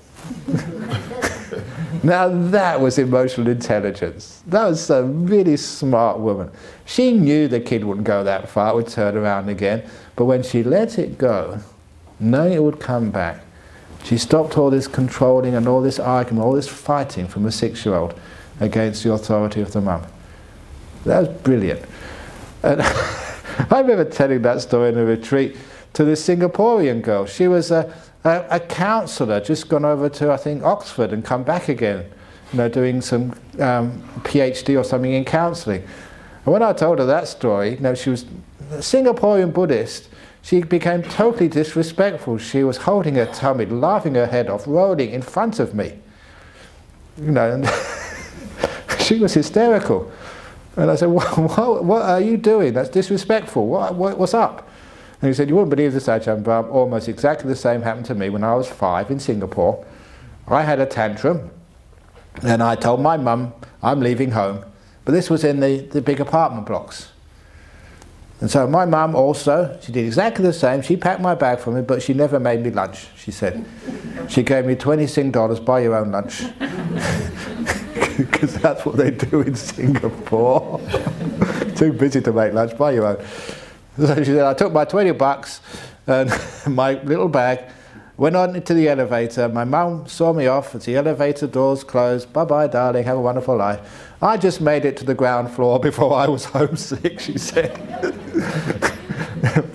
Now that was emotional intelligence. That was a really smart woman. She knew the kid wouldn't go that far, it would turn around again. But when she let it go, knowing it would come back, she stopped all this controlling and all this argument, all this fighting from a 6-year-old against the authority of the mum. That was brilliant. And I remember telling that story in a retreat to this Singaporean girl. She was a counsellor, just gone over to, I think, Oxford and come back again, you know, doing some PhD or something in counselling. And when I told her that story, you know, she was a Singaporean Buddhist. She became totally disrespectful. She was holding her tummy, laughing her head off, rolling in front of me. You know, and she was hysterical. And I said, what are you doing? That's disrespectful. What's up? And he said, you wouldn't believe this, Ajahn Brahm. Almost exactly the same happened to me when I was 5 in Singapore. I had a tantrum, and I told my mum, I'm leaving home. But this was in the big apartment blocks. And so my mum also, she did exactly the same. She packed my bag for me, but she never made me lunch, she said. She gave me 20 Sing dollars, buy your own lunch. Because that's what they do in Singapore. Too busy to make lunch, buy your own. So she said, I took my 20 bucks and my little bag, went on into the elevator. My mum saw me off as the elevator doors closed. Bye-bye, darling, have a wonderful life. I just made it to the ground floor before I was homesick, she said.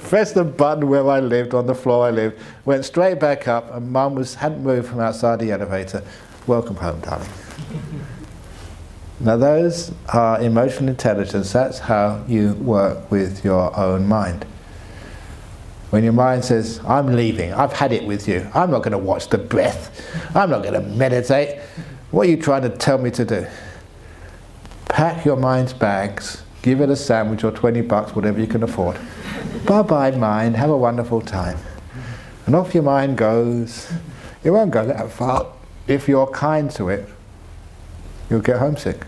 pressed the button where I lived, on the floor I lived, went straight back up, and Mum hadn't moved from outside the elevator. Welcome home, darling. Now those are emotional intelligence. That's how you work with your own mind. When your mind says, I'm leaving, I've had it with you, I'm not going to watch the breath, I'm not going to meditate, what are you trying to tell me to do? Pack your mind's bags, give it a sandwich or 20 bucks, whatever you can afford. Bye-bye mind, have a wonderful time. And off your mind goes. It won't go that far. If you're kind to it, you'll get homesick.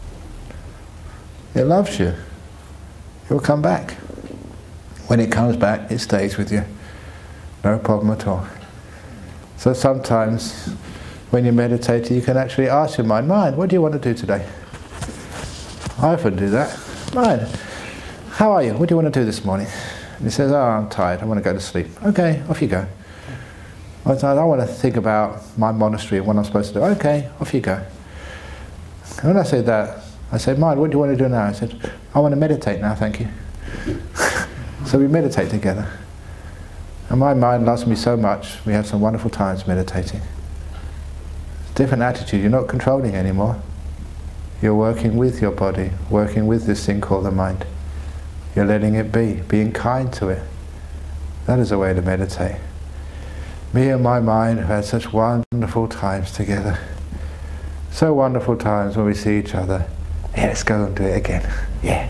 It loves you. It will come back. When it comes back, it stays with you. No problem at all. So sometimes when you're meditating, you can actually ask your mind, mind, what do you want to do today? I often do that. Mind, how are you? What do you want to do this morning? And he says, oh, I'm tired, I want to go to sleep. Okay, off you go. I want to think about my monastery and what I'm supposed to do. Okay, off you go. And when I say that, I said, mind, what do you want to do now? I said, I want to meditate now, thank you. So we meditate together. And my mind loves me so much, we have some wonderful times meditating. Different attitude, you're not controlling anymore. You're working with your body, working with this thing called the mind. You're letting it be, being kind to it. That is a way to meditate. Me and my mind have had such wonderful times together. So wonderful times when we see each other. Yeah, let's go and do it again. Yeah.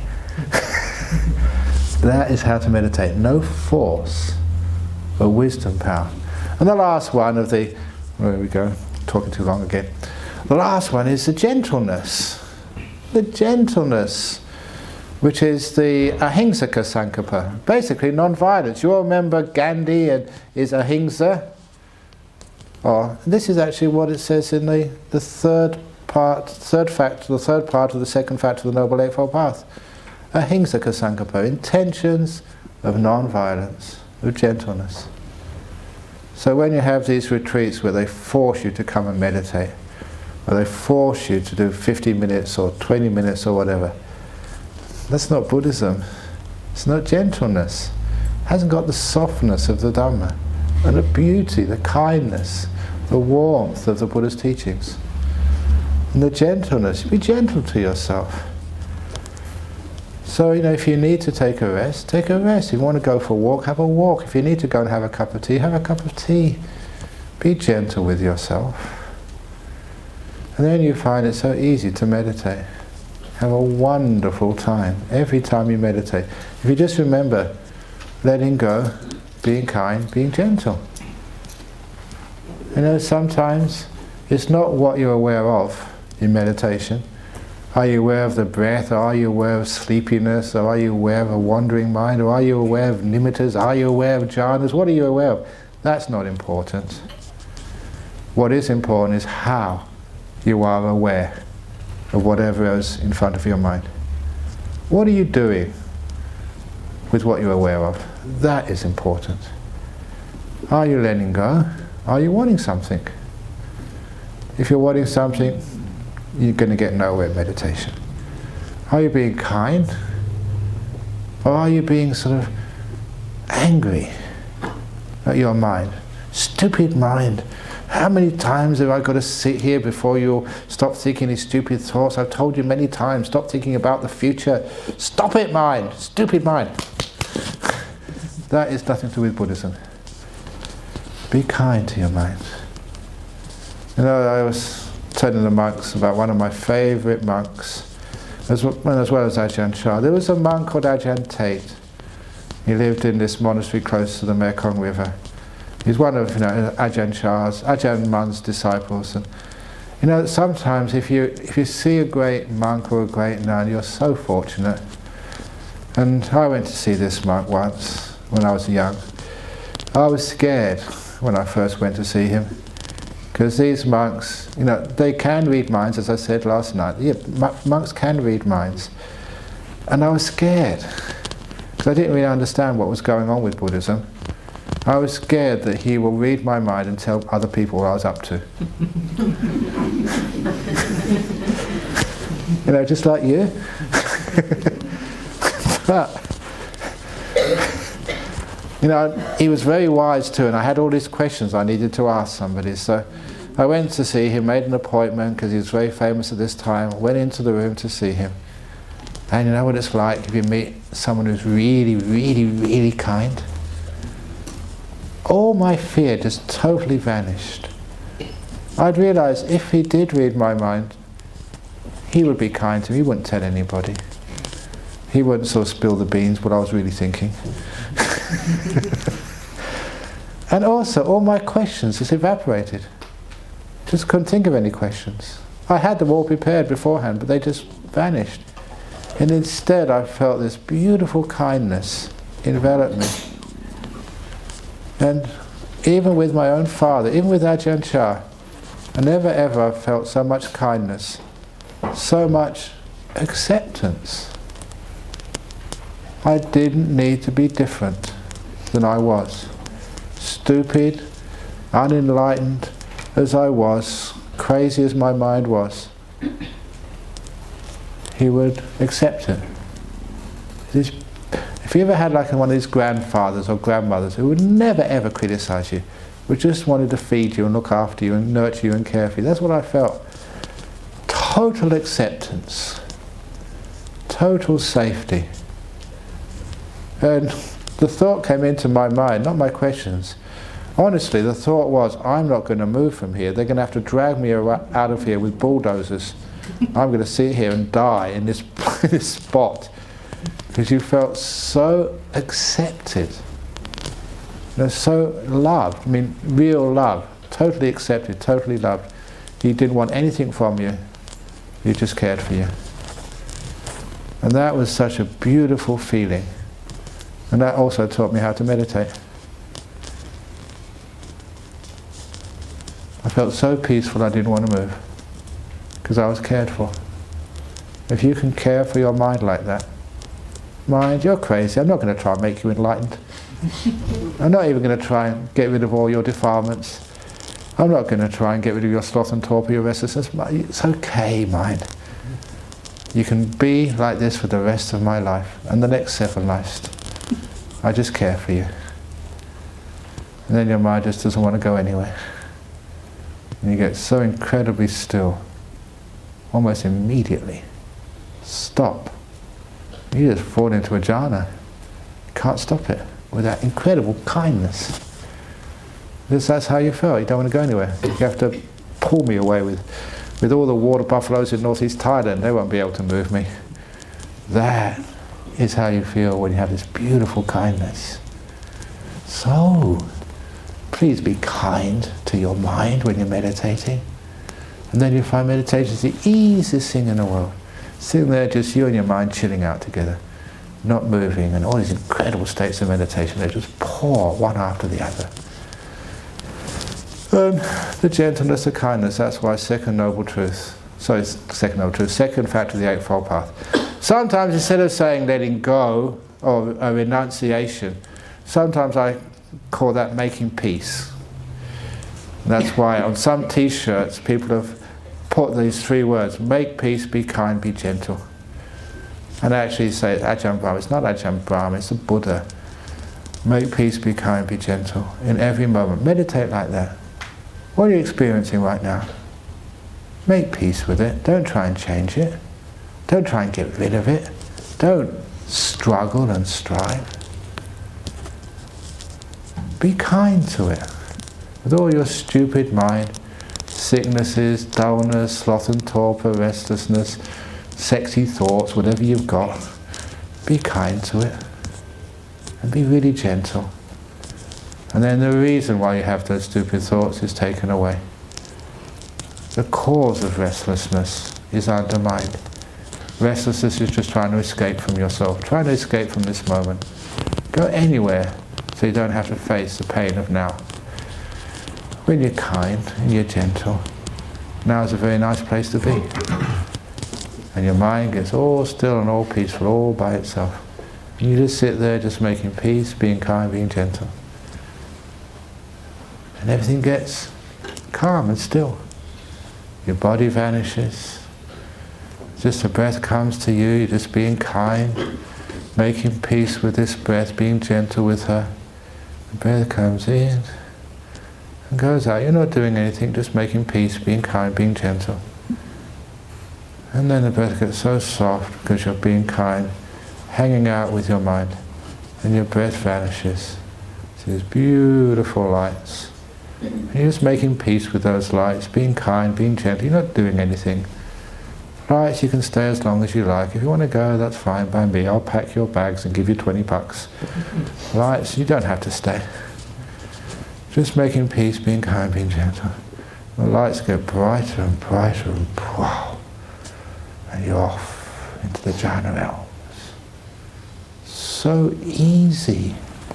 That is how to meditate. No force, but wisdom power. And the last one of the, there we go, talking too long again. The last one is the gentleness. The gentleness, which is the Ahingsaka Sankappa. Basically non-violence. You all remember Gandhi and is Ahimsa? Or this is actually what it says in the third part of the second factor of the Noble Eightfold Path. Ahingsaka Sankappa, intentions of non-violence, of gentleness. So when you have these retreats where they force you to come and meditate, or they force you to do 50 minutes or 20 minutes or whatever, that's not Buddhism. It's not gentleness. It hasn't got the softness of the Dhamma, and the beauty, the kindness, the warmth of the Buddha's teachings. And the gentleness, be gentle to yourself. So, if you need to take a rest, take a rest. If you want to go for a walk, have a walk. If you need to go and have a cup of tea, have a cup of tea. Be gentle with yourself. And then you find it so easy to meditate. Have a wonderful time every time you meditate. If you just remember letting go, being kind, being gentle. Sometimes it's not what you're aware of in meditation. Are you aware of the breath? Or are you aware of sleepiness? Or are you aware of a wandering mind? Or are you aware of nimittas? Are you aware of jhanas? What are you aware of? That's not important. What is important is how you are aware of whatever is in front of your mind. What are you doing with what you're aware of? That is important. Are you letting go? Are you wanting something? If you're wanting something, you're going to get nowhere in meditation. Are you being kind? Or are you being sort of angry at your mind? Stupid mind. How many times have I got to sit here before you stop thinking these stupid thoughts? I've told you many times, stop thinking about the future. Stop it, mind! Stupid mind! That is nothing to do with Buddhism. Be kind to your mind. I was telling the monks about one of my favourite monks, as well as Ajahn Chah. There was a monk called Ajahn Tate. He lived in this monastery close to the Mekong River. He's one of Ajahn Chah's, Ajahn Mun's disciples. And sometimes if you see a great monk or a great nun, you're so fortunate. And I went to see this monk once when I was young. I was scared when I first went to see him, because these monks, they can read minds, as I said last night. Yeah, monks can read minds. And I was scared, because I didn't really understand what was going on with Buddhism. I was scared that he will read my mind and tell other people what I was up to. Just like you. But You know, he was very wise too, and I had all these questions I needed to ask somebody. So I went to see him, made an appointment because he was very famous at this time, went into the room to see him. And you know what it's like if you meet someone who's really, really, really kind? All my fear just totally vanished. I'd realised if he did read my mind, he would be kind to me, he wouldn't tell anybody. He wouldn't sort of spill the beans what I was really thinking. And also, all my questions just evaporated. Just couldn't think of any questions. I had them all prepared beforehand, but they just vanished. And instead I felt this beautiful kindness envelop me. And even with my own father, even with Ajahn Chah, I never ever felt so much kindness, so much acceptance. I didn't need to be different than I was. Stupid, unenlightened as I was, crazy as my mind was, he would accept it. If you ever had like one of these grandfathers or grandmothers who would never ever criticize you, but just wanted to feed you and look after you and nurture you and care for you, that's what I felt. Total acceptance, total safety. And the thought came into my mind, not my questions. Honestly, the thought was, I'm not going to move from here. They're going to have to drag me out of here with bulldozers. I'm going to sit here and die in this, this spot. Because you felt so accepted. You know, so loved. I mean, real love. Totally accepted, totally loved. He didn't want anything from you. He just cared for you. And that was such a beautiful feeling. And that also taught me how to meditate. I felt so peaceful I didn't want to move, because I was cared for. If you can care for your mind like that, mind, you're crazy, I'm not going to try and make you enlightened. I'm not even going to try and get rid of all your defilements. I'm not going to try and get rid of your sloth and torpor, your restlessness. It's okay, mind. You can be like this for the rest of my life and the next 7 lives. I just care for you. And then your mind just doesn't want to go anywhere. And you get so incredibly still, almost immediately. Stop. You just fall into a jhana. You can't stop it with that incredible kindness. Because that's how you feel. You don't want to go anywhere. You have to pull me away with all the water buffaloes in northeast Thailand. They won't be able to move me. That is how you feel when you have this beautiful kindness. So, please be kind to your mind when you're meditating. And then you find meditation is the easiest thing in the world. Sitting there, just you and your mind chilling out together, not moving, and all these incredible states of meditation, they just pour one after the other. And the gentleness, the kindness, that's why second factor of the Eightfold Path. Sometimes instead of saying letting go, or a renunciation, sometimes I call that making peace. And that's why on some t-shirts people have put these 3 words, make peace, be kind, be gentle. And I actually say Ajahn Brahm, it's not Ajahn Brahm, it's the Buddha. Make peace, be kind, be gentle in every moment. Meditate like that. What are you experiencing right now? Make peace with it. Don't try and change it. Don't try and get rid of it. Don't struggle and strive. Be kind to it. With all your stupid mind, sicknesses, dullness, sloth and torpor, restlessness, sexy thoughts, whatever you've got, be kind to it. And be really gentle. And then the reason why you have those stupid thoughts is taken away. The cause of restlessness is undermined. Restlessness is just trying to escape from yourself, trying to escape from this moment. Go anywhere so you don't have to face the pain of now. When you're kind and you're gentle, now is a very nice place to be. And your mind gets all still and all peaceful, all by itself. And you just sit there just making peace, being kind, being gentle. And everything gets calm and still. Your body vanishes. Just the breath comes to you, you're just being kind, making peace with this breath, being gentle with her. The breath comes in and goes out. You're not doing anything, just making peace, being kind, being gentle. And then the breath gets so soft because you're being kind, hanging out with your mind, and your breath vanishes. So these beautiful lights. And you're just making peace with those lights, being kind, being gentle. You're not doing anything. Lights, you can stay as long as you like. If you want to go, that's fine by me. I'll pack your bags and give you 20 bucks. Lights, you don't have to stay. Just making peace, being kind, being gentle. The lights get brighter and brighter and wow. And you're off into the jhana realms. So easy.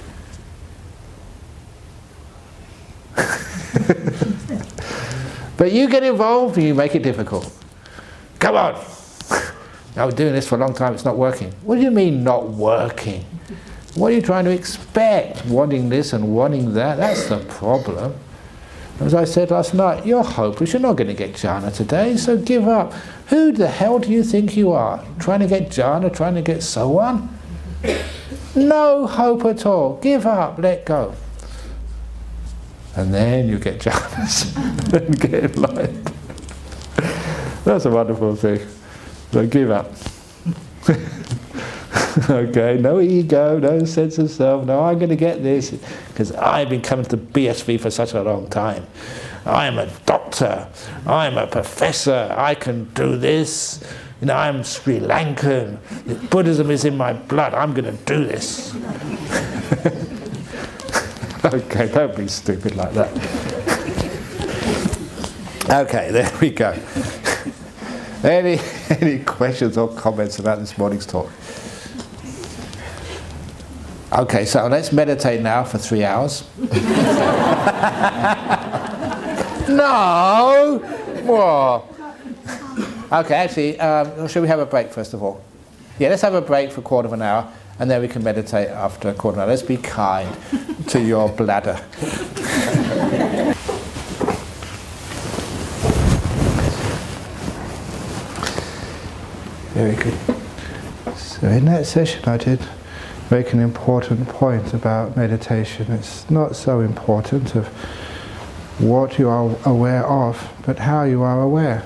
But you get involved and you make it difficult. Come on! I've been doing this for a long time, it's not working. What do you mean not working? What are you trying to expect? Wanting this and wanting that? That's the problem. As I said last night, you're hopeless, you're not going to get jhana today, so give up. Who the hell do you think you are? Trying to get jhana, trying to get so on? No hope at all. Give up, let go. And then you get jhanas and get enlightened. That's a wonderful thing. So give up. Okay, no ego, no sense of self, no, I'm going to get this because I've been coming to BSV for such a long time. I'm a doctor, I'm a professor, I can do this. You know, I'm Sri Lankan, Buddhism is in my blood, I'm going to do this. Okay, don't be stupid like that. Okay, there we go. Any questions or comments about this morning's talk? Okay, so let's meditate now for 3 hours. No! What? Okay, actually, should we have a break first of all? Yeah, let's have a break for a quarter of an hour, and then we can meditate after a quarter of an hour. Let's be kind to your bladder. Very good. So in that session I did make an important point about meditation. It's not so important of what you are aware of, but how you are aware.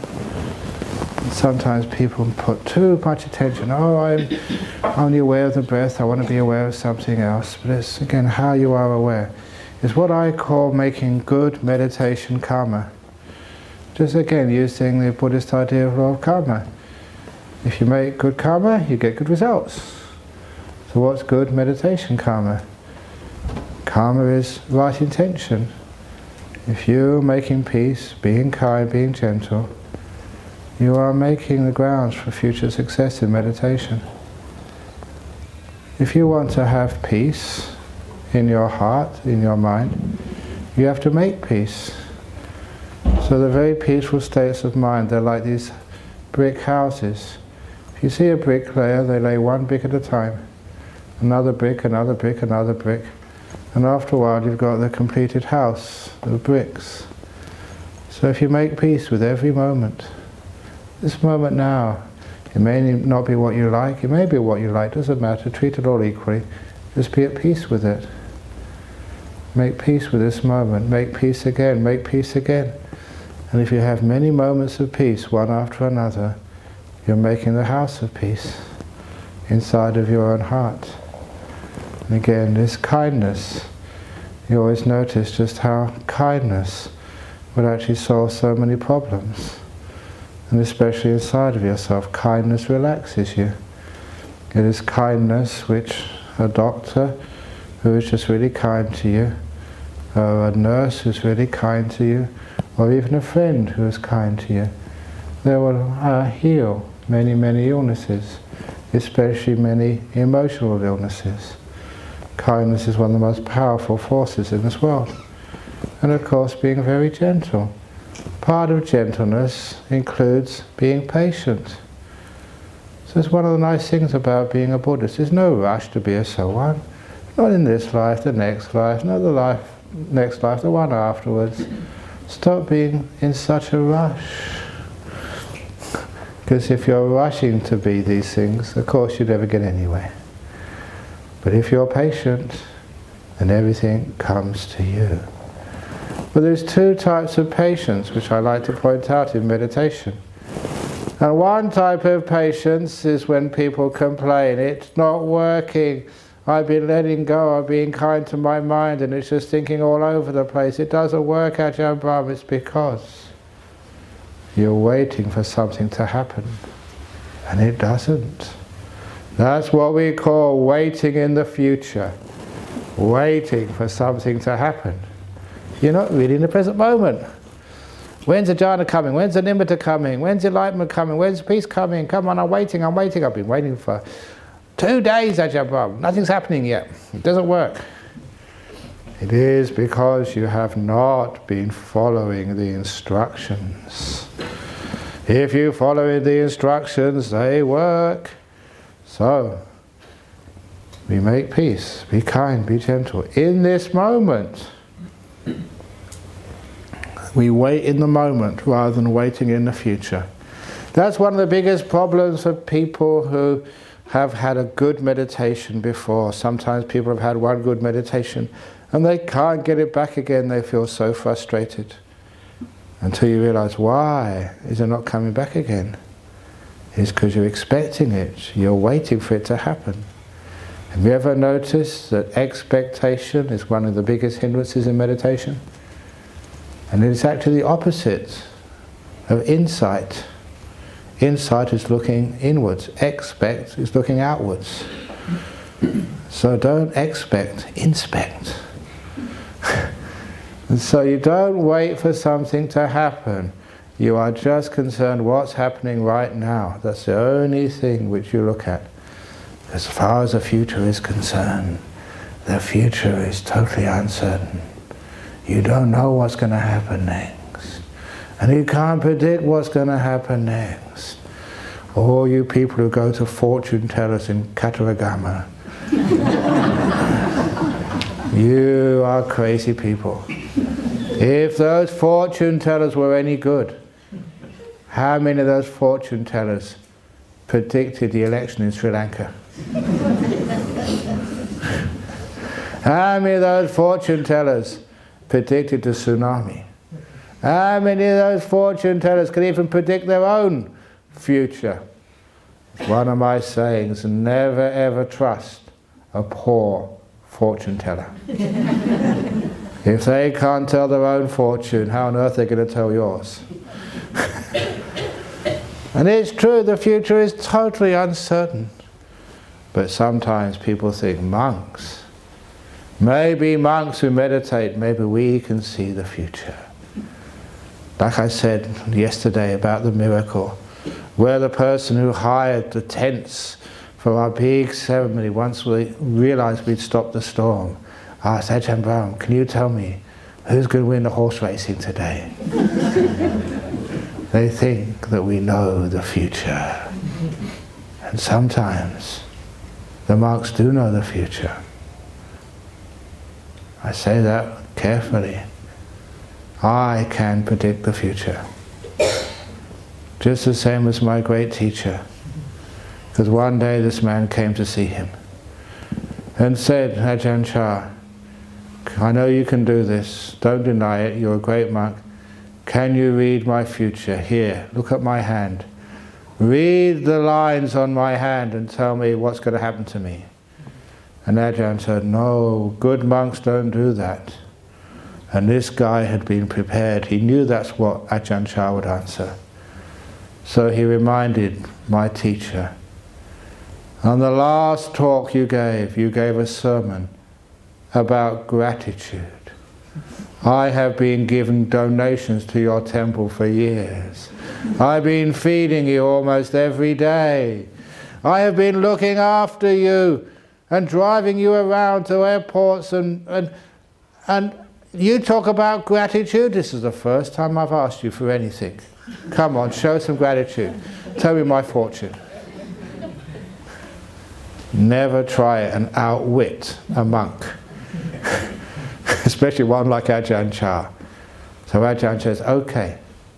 Sometimes people put too much attention. Oh, I'm only aware of the breath, I want to be aware of something else. But it's, again, how you are aware. It's what I call making good meditation karma. Just again, using the Buddhist idea of law of karma. If you make good karma, you get good results. So what's good meditation karma? Karma is right intention. If you're making peace, being kind, being gentle, you are making the grounds for future success in meditation. If you want to have peace in your heart, in your mind, you have to make peace. So the very peaceful states of mind, they're like these brick houses. If you see a bricklayer, they lay one brick at a time. Another brick, another brick, another brick. And after a while you've got the completed house of bricks. So if you make peace with every moment, this moment now, it may not be what you like, it may be what you like, doesn't matter, treat it all equally, just be at peace with it. Make peace with this moment, make peace again, make peace again. And if you have many moments of peace, one after another, you're making the house of peace inside of your own heart. And again, this kindness, you always notice just how kindness would actually solve so many problems. And especially inside of yourself, kindness relaxes you. It is kindness which a doctor who is just really kind to you, or a nurse who's really kind to you, or even a friend who is kind to you, they will heal many, many illnesses, especially many emotional illnesses. Kindness is one of the most powerful forces in this world. And of course, being very gentle. Part of gentleness includes being patient. So it's one of the nice things about being a Buddhist. There's no rush to be a Sowan. Not in this life, the next life, not the next life, the one afterwards. Stop being in such a rush. Because if you're rushing to be these things, of course you'd never get anywhere. But if you're patient, and everything comes to you. But there's two types of patience which I like to point out in meditation. And one type of patience is when people complain, it's not working, I've been letting go, I've been kind to my mind and it's just thinking all over the place. It doesn't work, Ajahn Brahm. It's because you're waiting for something to happen. And it doesn't. That's what we call waiting in the future. Waiting for something to happen. You're not really in the present moment. When's the jhana coming? When's the nimitta coming? When's enlightenment coming? When's peace coming? Come on, I'm waiting. I've been waiting for 2 days, Ajahn Brahm. Nothing's happening yet. It doesn't work. It is because you have not been following the instructions. If you follow the instructions, they work. So, we make peace, be kind, be gentle. In this moment, we wait in the moment rather than waiting in the future. That's one of the biggest problems for people who have had a good meditation before. Sometimes people have had one good meditation and they can't get it back again. They feel so frustrated. Until you realize, why is it not coming back again? It's because you're expecting it. You're waiting for it to happen. Have you ever noticed that expectation is one of the biggest hindrances in meditation? And it's actually the opposite of insight. Insight is looking inwards. Expect is looking outwards. So don't expect, inspect. And so you don't wait for something to happen. You are just concerned what's happening right now. That's the only thing which you look at. As far as the future is concerned, the future is totally uncertain. You don't know what's going to happen next. And you can't predict what's going to happen next. All you people who go to fortune tellers in Kataragama, you are crazy people. If those fortune tellers were any good, how many of those fortune tellers predicted the election in Sri Lanka? How many of those fortune tellers predicted the tsunami? How many of those fortune tellers could even predict their own future? One of my sayings, never ever trust a poor fortune teller. If they can't tell their own fortune, how on earth are they going to tell yours? And it's true, the future is totally uncertain. But sometimes people think, monks, maybe monks who meditate, maybe we can see the future. Like I said yesterday about the miracle, where the person who hired the tents for our big ceremony, once we realized we'd stopped the storm, asked Ajahn Brahm, can you tell me who's going to win the horse racing today? They think that we know the future. And sometimes the monks do know the future. I say that carefully. I can predict the future. Just the same as my great teacher. Because one day this man came to see him and said, Ajahn Chah, I know you can do this, don't deny it, you're a great monk. Can you read my future? Here, look at my hand. Read the lines on my hand and tell me what's going to happen to me. And Ajahn said, no, good monks don't do that. And this guy had been prepared. He knew that's what Ajahn Chah would answer. So he reminded my teacher, on the last talk you gave a sermon about gratitude. I have been giving donations to your temple for years. I've been feeding you almost every day. I have been looking after you and driving you around to airports and you talk about gratitude. This is the first time I've asked you for anything. Come on, show some gratitude. Tell me my fortune. Never try and outwit a monk. Especially one like Ajahn Chah. So Ajahn says, okay,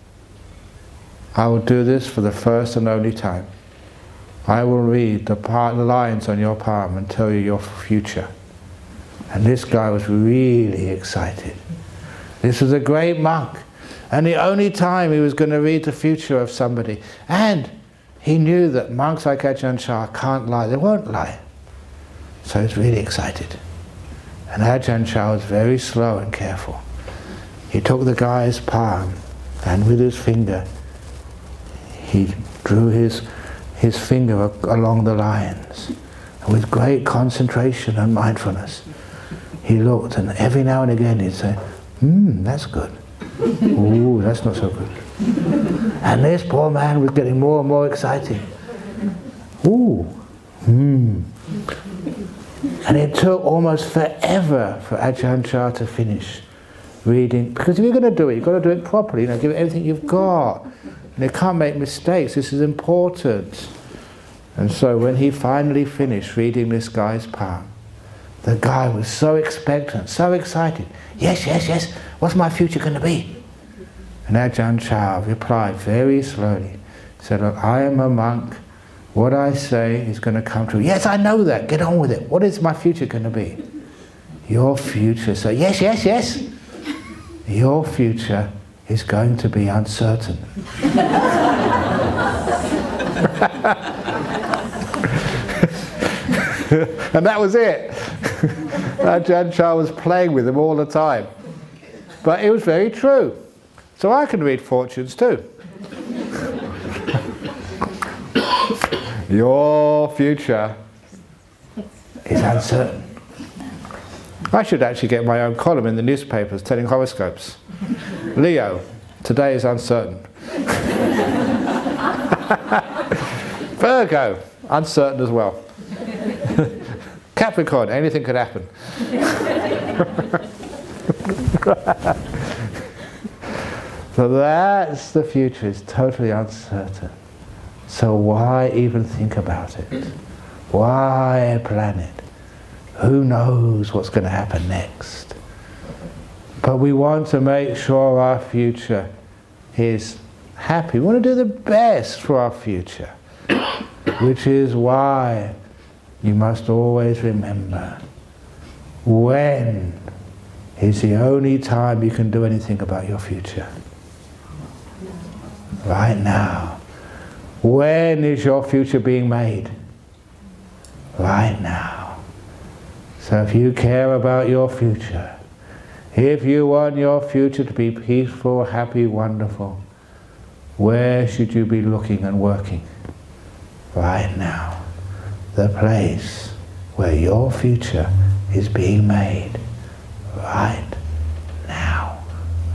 I will do this for the first and only time. I will read the lines on your palm and tell you your future. And this guy was really excited. This was a great monk, and the only time he was going to read the future of somebody. And he knew that monks like Ajahn Chah can't lie, they won't lie. So he was really excited. And Ajahn Chah was very slow and careful. He took the guy's palm, and with his finger, he drew his finger along the lines. And with great concentration and mindfulness, he looked, and every now and again he'd say, that's good. Ooh, that's not so good. And this poor man was getting more and more excited. Ooh, And it took almost forever for Ajahn Chah to finish reading. Because if you're going to do it, you've got to do it properly. Give it everything you've got. And you can't make mistakes. This is important. And so when he finally finished reading this guy's palm, the guy was so expectant, so excited. Yes, yes, yes, what's my future going to be? And Ajahn Chah replied very slowly. He said, look, I am a monk. What I say is going to come true. Yes, I know that. Get on with it. What is my future going to be? Your future. So yes, yes, yes. Your future is going to be uncertain. And that was it. Ajahn Chah was playing with him all the time. But it was very true. So I can read fortunes too. Your future is uncertain. I should actually get my own column in the newspapers telling horoscopes. Leo, today is uncertain. Virgo, uncertain as well. Capricorn, anything could happen. So that's the future, is totally uncertain. So why even think about it? Why plan it? Who knows what's going to happen next? But we want to make sure our future is happy. We want to do the best for our future. Which is why you must always remember, when is the only time you can do anything about your future? Right now. When is your future being made? Right now. So if you care about your future, if you want your future to be peaceful, happy, wonderful, where should you be looking and working? Right now. The place where your future is being made. Right now.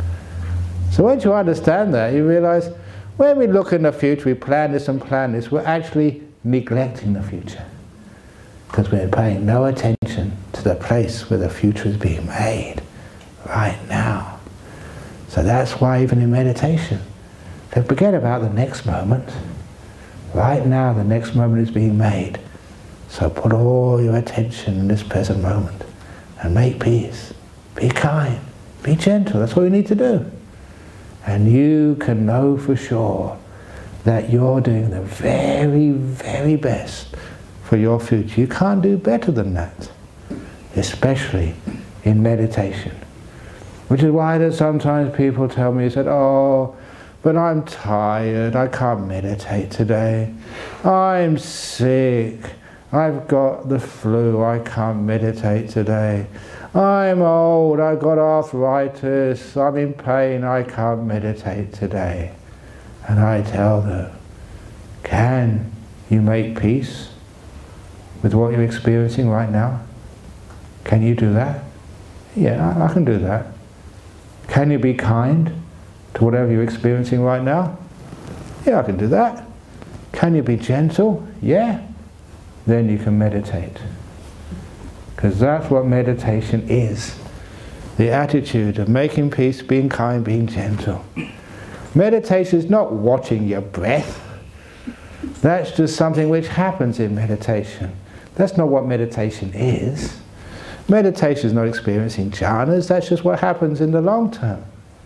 So once you understand that, you realize when we look in the future, we plan this and plan this, we're actually neglecting the future. Because we're paying no attention to the place where the future is being made. Right now. So that's why even in meditation, don't forget about the next moment. Right now, the next moment is being made. So put all your attention in this present moment and make peace. Be kind. Be gentle. That's what we need to do. And you can know for sure that you're doing the very, very best for your future. You can't do better than that, especially in meditation. Which is why that sometimes people tell me, said, oh, but I'm tired, I can't meditate today. I'm sick, I've got the flu, I can't meditate today. I'm old, I've got arthritis, I'm in pain, I can't meditate today. And I tell them, can you make peace with what you're experiencing right now? Can you do that? Yeah, I can do that. Can you be kind to whatever you're experiencing right now? Yeah, I can do that. Can you be gentle? Yeah. Then you can meditate. Because that's what meditation is. The attitude of making peace, being kind, being gentle. Meditation is not watching your breath. That's just something which happens in meditation. That's not what meditation is. Meditation is not experiencing jhanas, that's just what happens in the long term.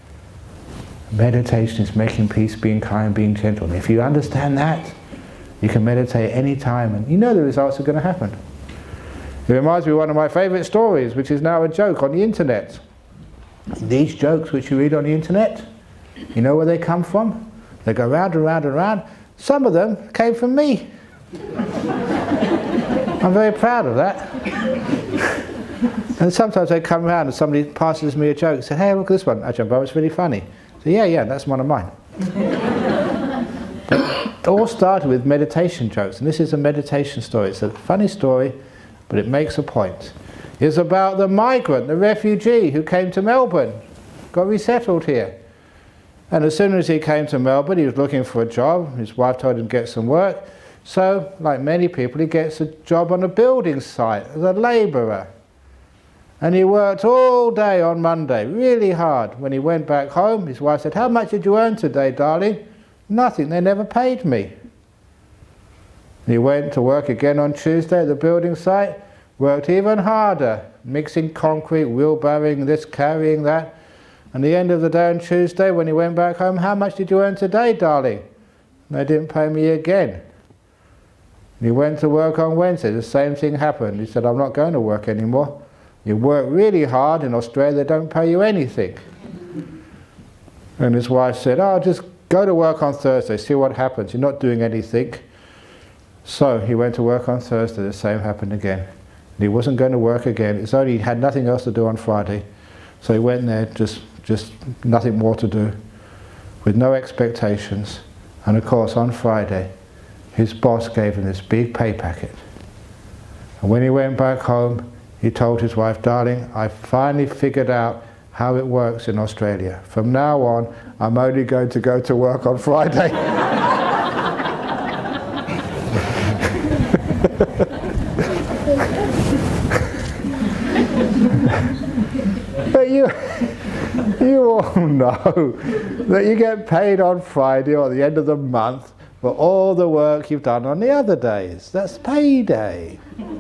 Meditation is making peace, being kind, being gentle. And if you understand that, you can meditate any time and you know the results are going to happen. It reminds me of one of my favourite stories, which is now a joke on the internet. These jokes which you read on the internet, you know where they come from? They go round and round and round. Some of them came from me. I'm very proud of that. And sometimes they come around and somebody passes me a joke and says, hey, look at this one, Ajahn, it's really funny. So yeah, that's one of mine. It all started with meditation jokes, and this is a meditation story. It's a funny story, but it makes a point. It's about the migrant, the refugee who came to Melbourne, got resettled here. And as soon as he came to Melbourne, he was looking for a job. His wife told him to get some work. So, like many people, he gets a job on a building site as a labourer. And he worked all day on Monday, really hard. When he went back home, his wife said, how much did you earn today, darling? Nothing, they never paid me. He went to work again on Tuesday at the building site, worked even harder, mixing concrete, wheelbarrowing this, carrying that. And the end of the day on Tuesday, when he went back home, how much did you earn today, darling? They didn't pay me again. He went to work on Wednesday, the same thing happened. He said, I'm not going to work anymore. You work really hard in Australia, they don't pay you anything. And his wife said, oh, just go to work on Thursday, see what happens. You're not doing anything. So he went to work on Thursday, the same happened again. And he wasn't going to work again. It's only he had nothing else to do on Friday. So he went there, just nothing more to do, with no expectations. And of course, on Friday, his boss gave him this big pay packet. And when he went back home, he told his wife, darling, I finally figured out how it works in Australia. From now on, I'm only going to go to work on Friday. But you all know that you get paid on Friday or at the end of the month for all the work you've done on the other days. That's payday.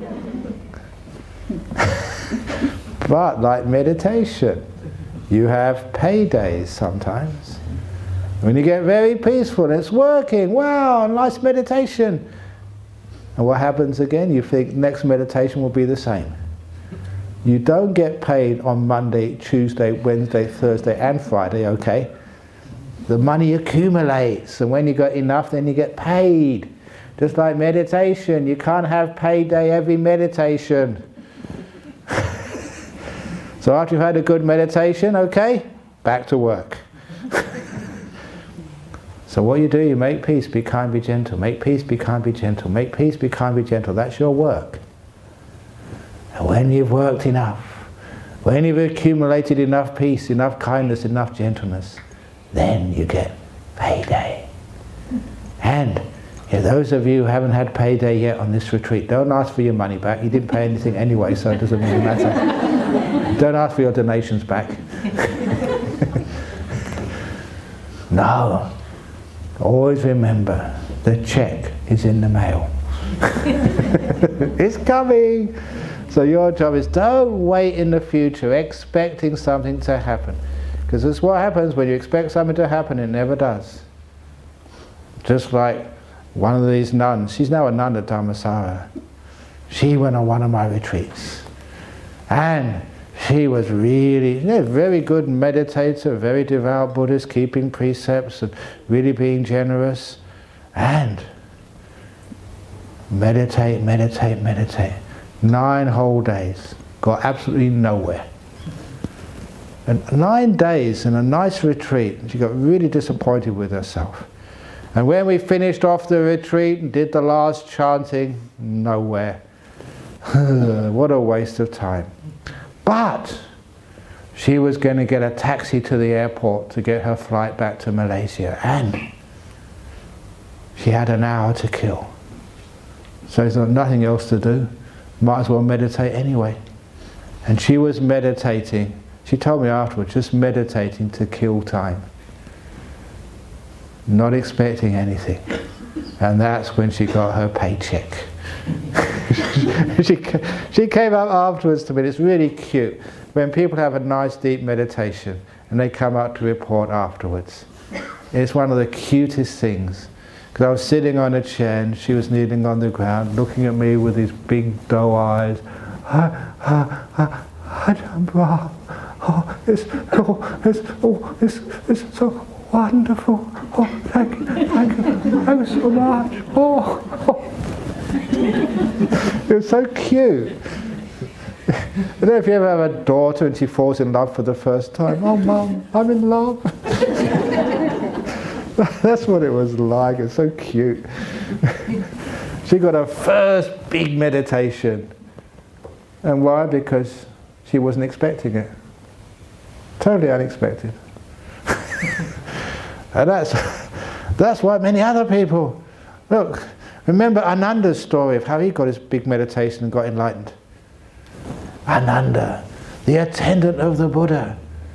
But like meditation, you have paydays sometimes. When you get very peaceful and it's working, wow, nice meditation. And what happens again? You think next meditation will be the same. You don't get paid on Monday, Tuesday, Wednesday, Thursday and Friday, okay? The money accumulates, and when you got enough, then you get paid. Just like meditation, you can't have payday every meditation. So after you've had a good meditation, okay, back to work. So what you do, you make peace, be kind, be gentle. Make peace, be kind, be gentle. Make peace, be kind, be gentle. That's your work. And when you've worked enough, when you've accumulated enough peace, enough kindness, enough gentleness, then you get payday. And if those of you who haven't had payday yet on this retreat, don't ask for your money back. You didn't pay anything anyway, so it doesn't really matter. Don't ask for your donations back. No. Always remember, the check is in the mail. It's coming. So your job is don't wait in the future expecting something to happen. Because that's what happens when you expect something to happen, it never does. Just like one of these nuns, she's now a nun at Dhammasara. She went on one of my retreats. And she was really, very good meditator, very devout Buddhist, keeping precepts and really being generous. And meditate, meditate, meditate. 9 whole days, got absolutely nowhere. And 9 days in a nice retreat, she got really disappointed with herself. And when we finished off the retreat and did the last chanting, nowhere. What a waste of time. But she was going to get a taxi to the airport to get her flight back to Malaysia, and she had an hour to kill. So there's nothing else to do. Might as well meditate anyway. And she was meditating. She told me afterwards, just meditating to kill time. Not expecting anything. And that's when she got her paycheck. She came up afterwards to me. It's really cute when people have a nice deep meditation and they come up to report afterwards. It's one of the cutest things. Because I was sitting on a chair and she was kneeling on the ground looking at me with these big doe eyes. Ajahn it's so wonderful. Oh, thank you so much. It was so cute. I don't know if you ever have a daughter and she falls in love for the first time. Oh, Mum, I'm in love. That's what it was like. It's so cute. She got her first big meditation. And why? Because she wasn't expecting it. Totally unexpected. And that's why many other people... Look, remember Ananda's story of how he got his big meditation and got enlightened. Ananda, the attendant of the Buddha.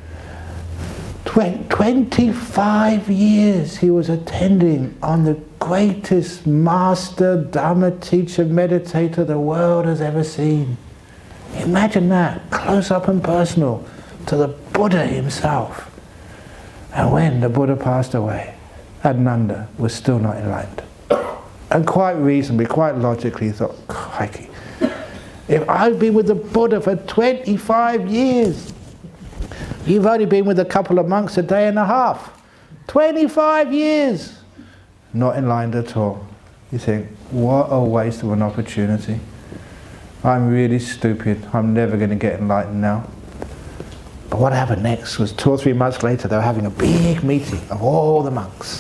25 years he was attending on the greatest master, Dhamma teacher, meditator the world has ever seen. Imagine that, close up and personal, to the Buddha himself. And when the Buddha passed away, Ananda was still not enlightened. And quite reasonably, quite logically, he thought, crikey, if I've been with the Buddha for 25 years, you've only been with a couple of monks a day and a half. 25 years! Not enlightened at all. You think, what a waste of an opportunity. I'm really stupid. I'm never going to get enlightened now. But what happened next was 2 or 3 months later, they were having a big meeting of all the monks.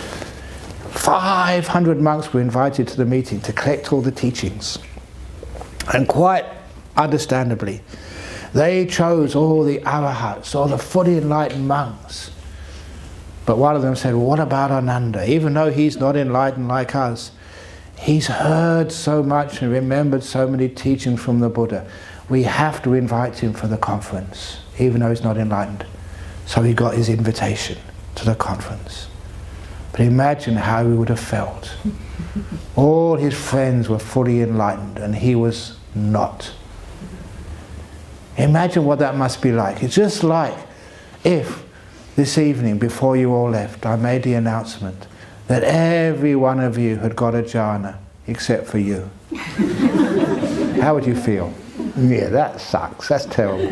500 monks were invited to the meeting to collect all the teachings. And quite understandably, they chose all the arahats, all the fully enlightened monks. But one of them said, well, what about Ananda? Even though he's not enlightened like us, he's heard so much and remembered so many teachings from the Buddha. We have to invite him for the conference, even though he's not enlightened. So he got his invitation to the conference. But imagine how he would have felt. All his friends were fully enlightened and he was not. Imagine what that must be like. It's just like if this evening, before you all left, I made the announcement that every one of you had got a jhana except for you. How would you feel? Yeah, that sucks. That's terrible.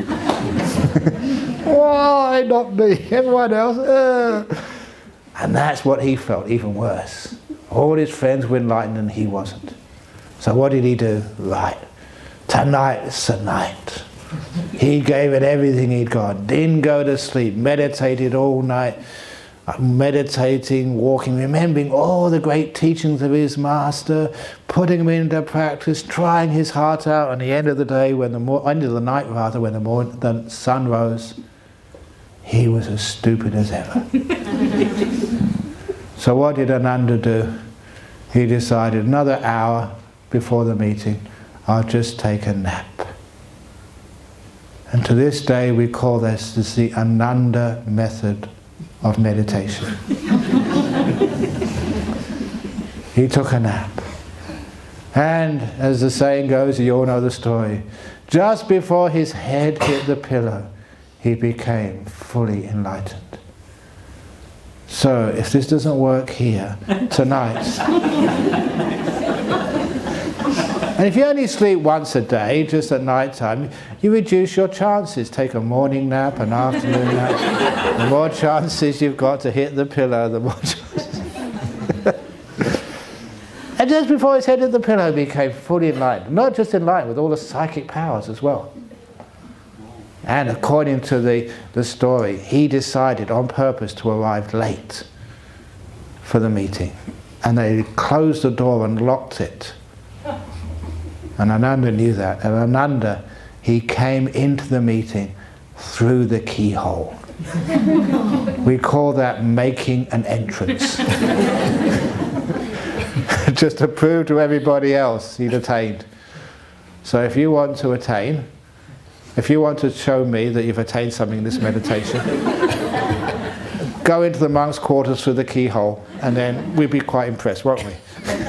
Why not me? Everyone else? And that's what he felt, even worse. All his friends were enlightened and he wasn't. So what did he do? Right. Tonight's the night. He gave it everything he'd got. Didn't go to sleep. Meditated all night. Meditating, walking, remembering all the great teachings of his master, putting them into practice, trying his heart out. And at the end of the day, when end of the night rather, when the sun rose, he was as stupid as ever. So what did Ananda do? He decided another hour before the meeting, I'll just take a nap. And to this day we call this the Ananda method of meditation. He took a nap. And as the saying goes, you all know the story, just before his head hit the pillow, he became fully enlightened. So, if this doesn't work here, tonight, and if you only sleep once a day, just at night time, you reduce your chances. Take a morning nap, an afternoon nap. The more chances you've got to hit the pillow, the more chances. And just before his head hit the pillow, he became fully enlightened. Not just enlightened, with all the psychic powers as well. And according to the story, he decided on purpose to arrive late for the meeting. And they closed the door and locked it. And Ananda knew that. And Ananda, he came into the meeting through the keyhole. We call that making an entrance. Just to prove to everybody else he'd attained. So if you want to attain, if you want to show me that you've attained something in this meditation, go into the monks' quarters through the keyhole, and then we'd be quite impressed, won't we?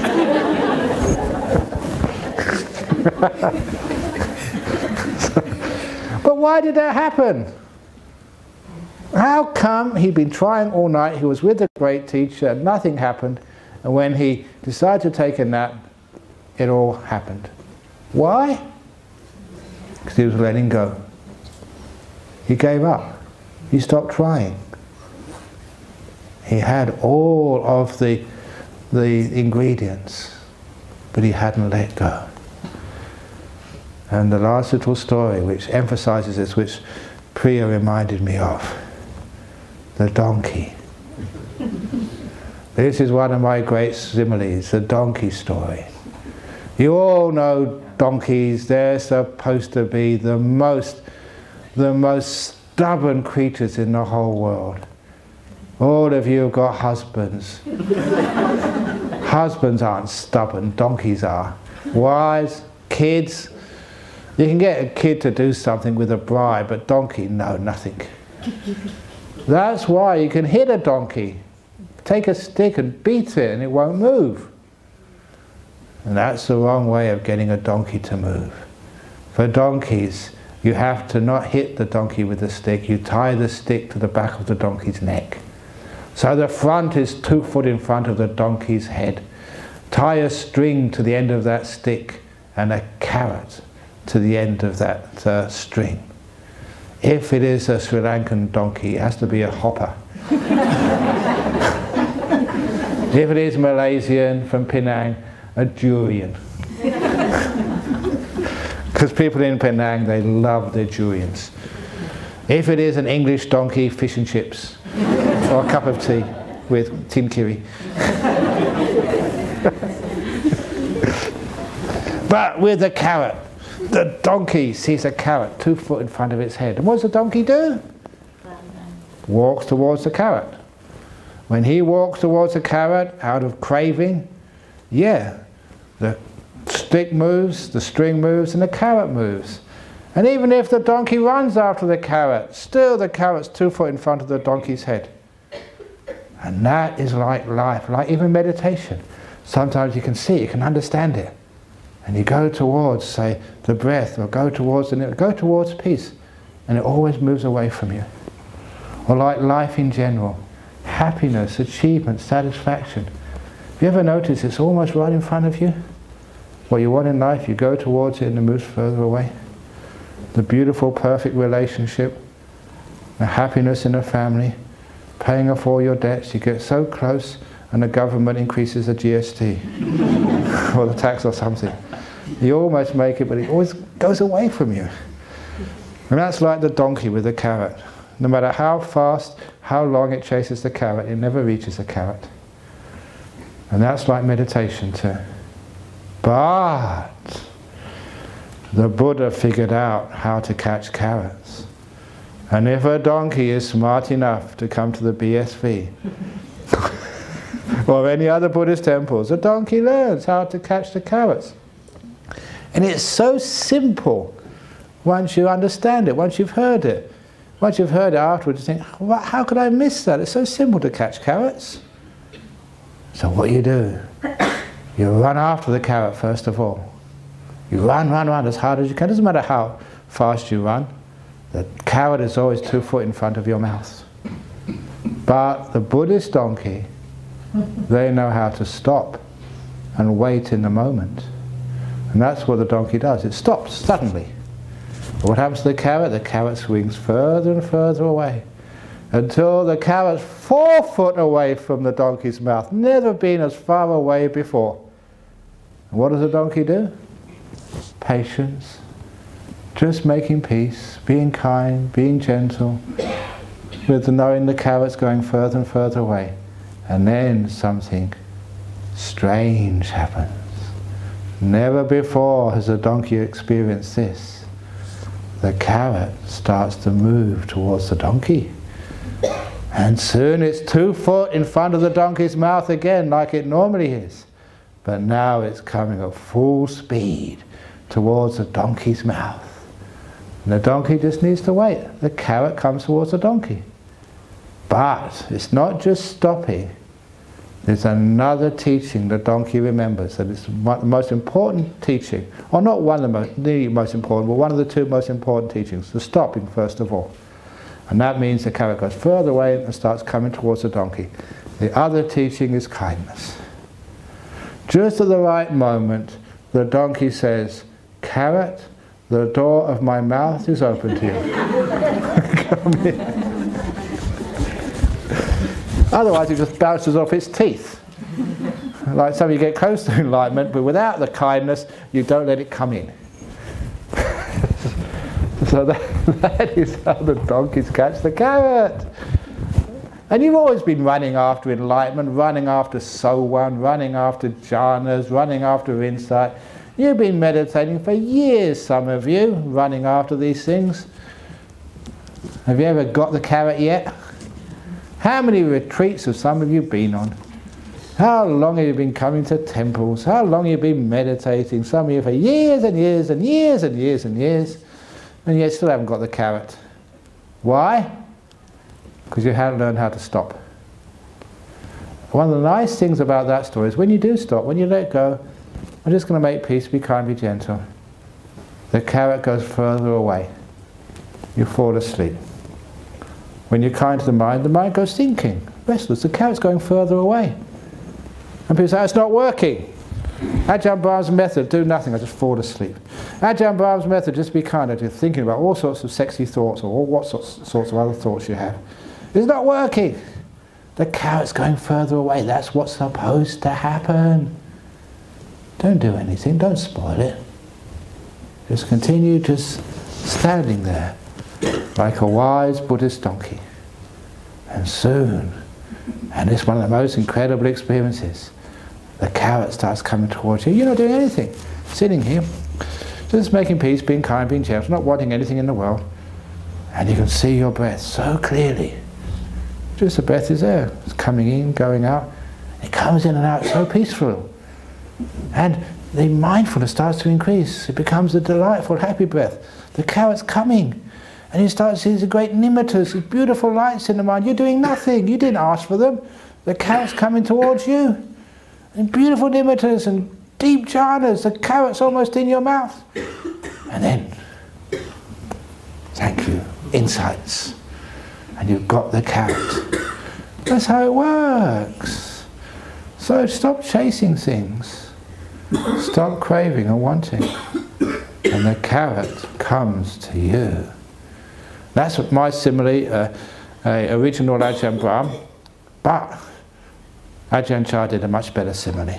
But why did that happen? How come he'd been trying all night, he was with a great teacher, nothing happened, and when he decided to take a nap, it all happened? Why? because he was letting go. He gave up. He stopped trying. He had all of the ingredients, but he hadn't let go. And the last little story which emphasizes this, which Priya reminded me of, the donkey. This is one of my great similes, the donkey story. You all know donkeys. They're supposed to be the most stubborn creatures in the whole world. All of you have got husbands. Husbands aren't stubborn, donkeys are. Wives, kids. You can get a kid to do something with a bribe, but donkey, no, nothing. That's why you can hit a donkey. Take a stick and beat it and it won't move. And that's the wrong way of getting a donkey to move. For donkeys, you have to not hit the donkey with the stick, you tie the stick to the back of the donkey's neck. So the front is 2 foot in front of the donkey's head. Tie a string to the end of that stick and a carrot to the end of that string. If it is a Sri Lankan donkey, it has to be a hopper. If it is Malaysian from Penang, a durian. Because people in Penang, they love their durians. If it is an English donkey, fish and chips. Or a cup of tea with tin kiri. But with the carrot, the donkey sees a carrot 2 foot in front of its head. And what does the donkey do? Walks towards the carrot. When he walks towards the carrot out of craving, yeah, the stick moves, the string moves, and the carrot moves. And even if the donkey runs after the carrot, still the carrot's 2 foot in front of the donkey's head. And that is like life, like even meditation. Sometimes you can see, you can understand it. And you go towards, say, the breath, or go towards peace, and it always moves away from you. Or like life in general, happiness, achievement, satisfaction. Have you ever noticed it's almost right in front of you? What you want in life, you go towards it and it moves further away. The beautiful, perfect relationship, the happiness in a family, paying off all your debts, you get so close and the government increases the GST or the tax or something. You almost make it, but it always goes away from you. And that's like the donkey with the carrot. No matter how fast, how long it chases the carrot, it never reaches the carrot. And that's like meditation too. But the Buddha figured out how to catch carrots. And if a donkey is smart enough to come to the BSV or any other Buddhist temples, a donkey learns how to catch the carrots. And it's so simple once you understand it, once you've heard it. Once you've heard it afterwards, you think, how could I miss that? It's so simple to catch carrots. So what you do, you run after the carrot first of all. You run as hard as you can. It doesn't matter how fast you run. The carrot is always 2 foot in front of your mouth. But the Buddhist donkey, they know how to stop and wait in the moment. And that's what the donkey does. It stops suddenly. But what happens to the carrot? The carrot swings further and further away until the carrot's 4 foot away from the donkey's mouth, never been as far away before. And what does the donkey do? Patience, just making peace, being kind, being gentle, with knowing the carrot's going further and further away. And then something strange happens. Never before has a donkey experienced this. The carrot starts to move towards the donkey. And soon it's 2 foot in front of the donkey's mouth again, like it normally is. But now it's coming at full speed towards the donkey's mouth. And the donkey just needs to wait. The carrot comes towards the donkey. But it's not just stopping. There's another teaching the donkey remembers, that it's the most important teaching, or not one of the most important, but one of the 2 most important teachings, the stopping first of all. And that means the carrot goes further away and starts coming towards the donkey. The other teaching is kindness. Just at the right moment, the donkey says, "Carrot, the door of my mouth is open to you. Come in. Otherwise it just bounces off its teeth. Like some of you get close to enlightenment, but without the kindness, you don't let it come in. So that is how the donkeys catch the carrot. And you've always been running after enlightenment, running after Sowan, running after jhanas, running after insight. You've been meditating for years, some of you, running after these things. Have you ever got the carrot yet? How many retreats have some of you been on? How long have you been coming to temples? How long have you been meditating? Some of you for years and years and years and years and years, and yet still haven't got the carrot. Why? Because you haven't learned how to stop. One of the nice things about that story is when you do stop, when you let go, I'm just going to make peace, be kind, be gentle. The carrot goes further away. You fall asleep. When you're kind to the mind goes thinking, restless. The carrot's going further away. And people say, it's not working. Ajahn Brahm's method, do nothing, I just fall asleep. Ajahn Brahm's method, just be kind, I just thinking about all sorts of sexy thoughts or what sorts of other thoughts you have. It's not working. The carrot's going further away. That's what's supposed to happen. Don't do anything, don't spoil it. Just continue just standing there like a wise Buddhist donkey. And soon, and it's one of the most incredible experiences, the carrot starts coming towards you. You're not doing anything. Sitting here, just making peace, being kind, being gentle, not wanting anything in the world. And you can see your breath so clearly. Just the breath is there. It's coming in, going out. It comes in and out so peaceful. And the mindfulness starts to increase. It becomes a delightful, happy breath. The carrot's coming. And you start to see these great nimittas, these beautiful lights in the mind. You're doing nothing. You didn't ask for them. The carrot's coming towards you. And beautiful nimittas and deep jhanas. The carrot's almost in your mouth. And then, thank you, insights. And you've got the carrot. That's how it works. So stop chasing things. Stop craving and wanting. And the carrot comes to you. That's what my simile, original Ajahn Brahm, but Ajahn Chah did a much better simile.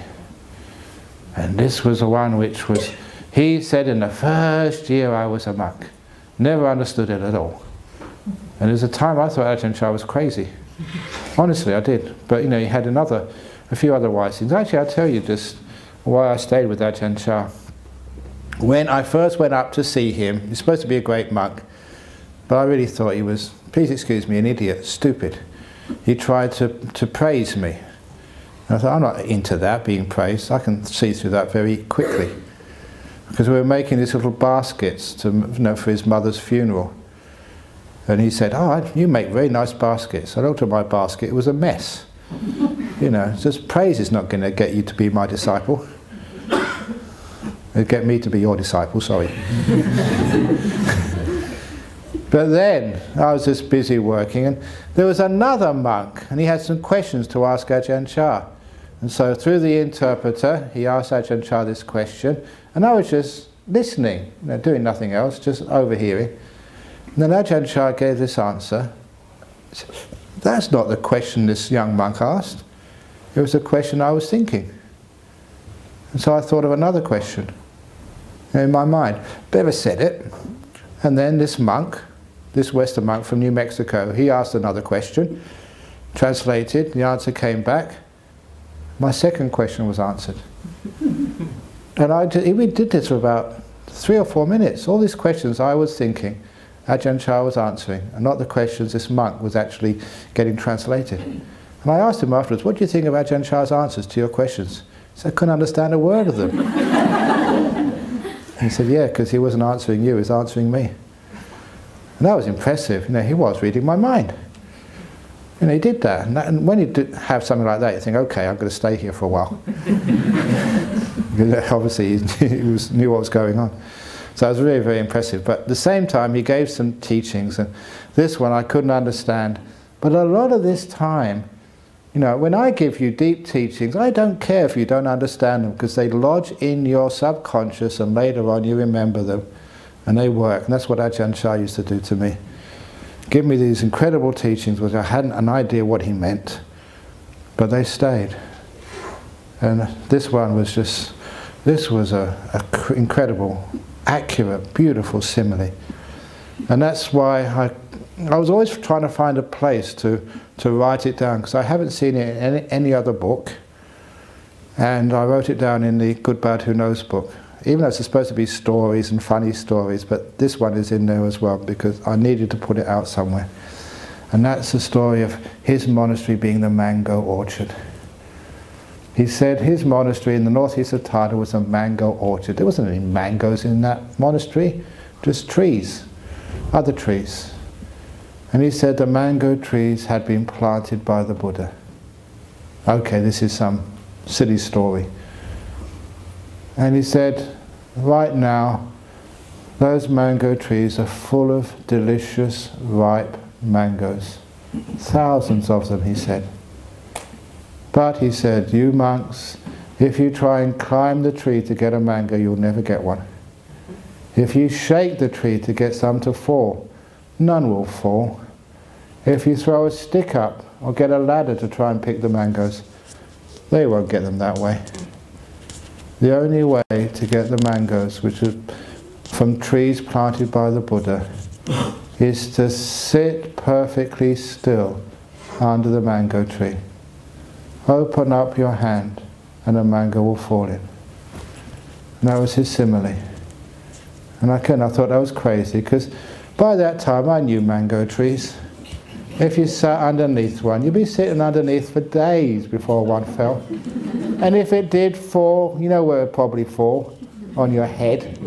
And this was the one which was, he said in the first year I was a monk, never understood it at all. And there was a time I thought Ajahn Chah was crazy. Honestly, I did. But you know, he had a few other wise things. Actually, I'll tell you just why I stayed with Ajahn Chah. When I first went up to see him, he's supposed to be a great monk, but I really thought he was, please excuse me, an idiot, stupid. He tried to praise me. And I thought, I'm not into that, being praised. I can see through that very quickly. Because we were making these little baskets to, you know, for his mother's funeral. And he said, oh, you make very nice baskets. I looked at my basket, it was a mess. You know, just praise is not going to get you to be my disciple. It'll get me to be your disciple, sorry. But then, I was just busy working, and there was another monk, and he had some questions to ask Ajahn Chah. And so through the interpreter, he asked Ajahn Chah this question, and I was just listening, you know, doing nothing else, just overhearing. And then Ajahn Chah gave this answer. That's not the question this young monk asked. It was a question I was thinking. And so I thought of another question in my mind. Never said it. And then this monk, this Western monk from New Mexico, he asked another question, translated, the answer came back. My second question was answered. And we did this for about 3 or 4 minutes. All these questions I was thinking, Ajahn Chah was answering, and not the questions this monk was actually getting translated. And I asked him afterwards, what do you think of Ajahn Chah's answers to your questions? He said, I couldn't understand a word of them. He said, yeah, because he wasn't answering you, he was answering me. And that was impressive. You know, he was reading my mind. You know, he did that. And when you have something like that, you think, okay, I'm going to stay here for a while. Obviously, he knew what was going on. So it was really, very impressive. But at the same time, he gave some teachings, and this one I couldn't understand. But a lot of this time, you know, when I give you deep teachings, I don't care if you don't understand them, because they lodge in your subconscious and later on you remember them. And they work. And that's what Ajahn Chah used to do to me. Give me these incredible teachings which I hadn't an idea what he meant, but they stayed. And this one was just, this was a incredible, accurate, beautiful simile. And that's why I was always trying to find a place to write it down, because I haven't seen it in any other book. And I wrote it down in the Good Bad Who Knows book. Even though it's supposed to be stories and funny stories, but this one is in there as well because I needed to put it out somewhere. And that's the story of his monastery being the mango orchard. He said his monastery in the northeast of Thailand was a mango orchard. There wasn't any mangoes in that monastery, just trees, other trees. And he said the mango trees had been planted by the Buddha. Okay, this is some silly story. And he said, right now, those mango trees are full of delicious, ripe mangoes. Thousands of them, he said. But, he said, you monks, if you try and climb the tree to get a mango, you'll never get one. If you shake the tree to get some to fall, none will fall. If you throw a stick up or get a ladder to try and pick the mangoes, they won't get them that way. The only way to get the mangoes, which are from trees planted by the Buddha, is to sit perfectly still under the mango tree. Open up your hand and a mango will fall in. And that was his simile. And I thought that was crazy, because by that time I knew mango trees. If you sat underneath one, you'd be sitting underneath for days before one fell. And if it did fall, you know where it would probably fall? On your head.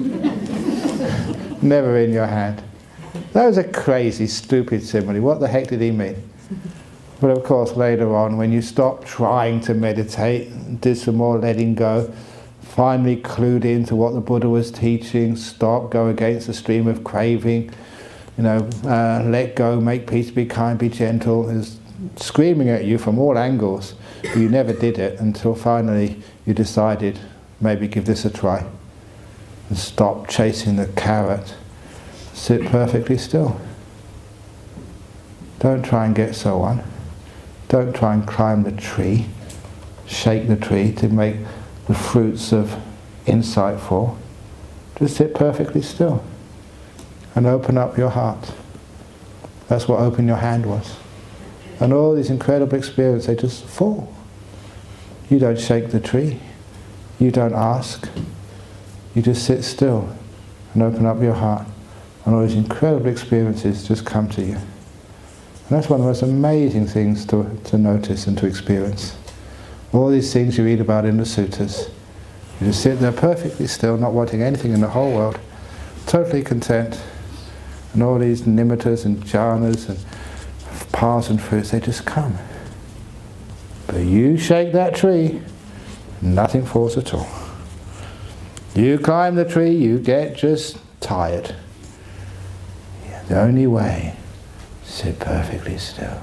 Never in your hand. That was a crazy, stupid simile. What the heck did he mean? But of course, later on, when you stopped trying to meditate, did some more letting go, finally clued into what the Buddha was teaching, stop, go against the stream of craving, you know, let go, make peace, be kind, be gentle, is screaming at you from all angles. But you never did it until finally you decided, maybe give this a try. And stop chasing the carrot. Sit perfectly still. Don't try and get so on. Don't try and climb the tree, shake the tree to make the fruits of insight fall. Just sit perfectly still and open up your heart. That's what open your hand was. And all these incredible experiences, they just fall. You don't shake the tree. You don't ask. You just sit still and open up your heart. And all these incredible experiences just come to you. And that's one of the most amazing things to notice and to experience. All these things you read about in the suttas. You just sit there perfectly still, not wanting anything in the whole world, totally content. And all these nimittas and jhanas and paths and fruits, they just come. But you shake that tree, nothing falls at all. You climb the tree, you get just tired. The only way, sit perfectly still.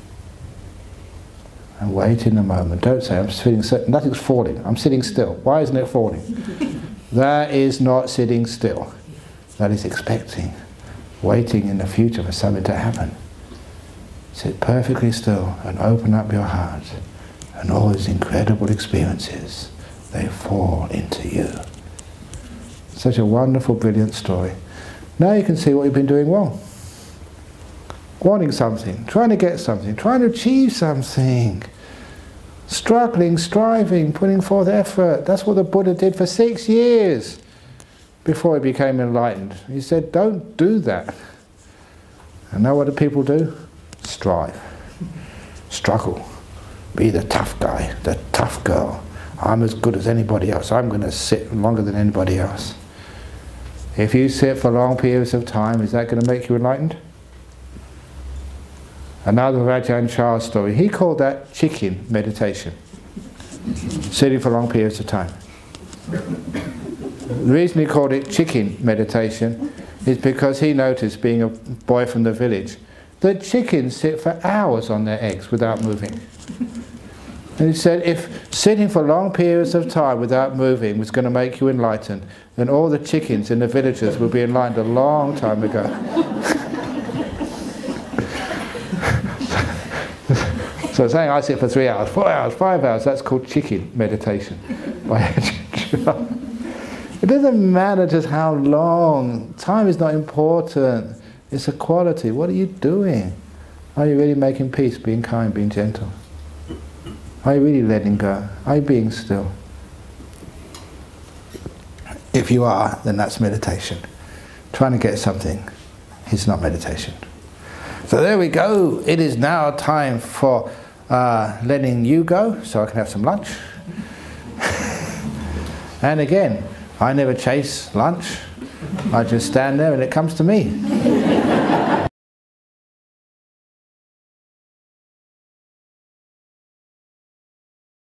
And wait in a moment. Don't say, I'm sitting still. Nothing's falling. I'm sitting still. Why isn't it falling? That is not sitting still. That is expecting, waiting in the future for something to happen. Sit perfectly still and open up your heart. And all these incredible experiences, they fall into you. Such a wonderful, brilliant story. Now you can see what you've been doing wrong. Wanting something, trying to get something, trying to achieve something. Struggling, striving, putting forth effort. That's what the Buddha did for 6 years before he became enlightened. He said, don't do that. And now what do people do? Strive. Struggle. Be the tough guy, the tough girl. I'm as good as anybody else. I'm going to sit longer than anybody else. If you sit for long periods of time, is that going to make you enlightened? Another Ajahn Chah story, he called that chicken meditation. Sitting for long periods of time. The reason he called it chicken meditation is because he noticed, being a boy from the village, that chickens sit for hours on their eggs without moving. And he said, if sitting for long periods of time without moving was going to make you enlightened, then all the chickens in the villages would be enlightened a long time ago. So saying I sit for 3 hours, 4 hours, 5 hours, that's called chicken meditation. It doesn't matter just how long. Time is not important. It's a quality. What are you doing? Are you really making peace, being kind, being gentle? Are you really letting go? Are you being still? If you are, then that's meditation. Trying to get something is not meditation. So there we go. It is now time for letting you go, so I can have some lunch. And again, I never chase lunch. I just stand there and it comes to me.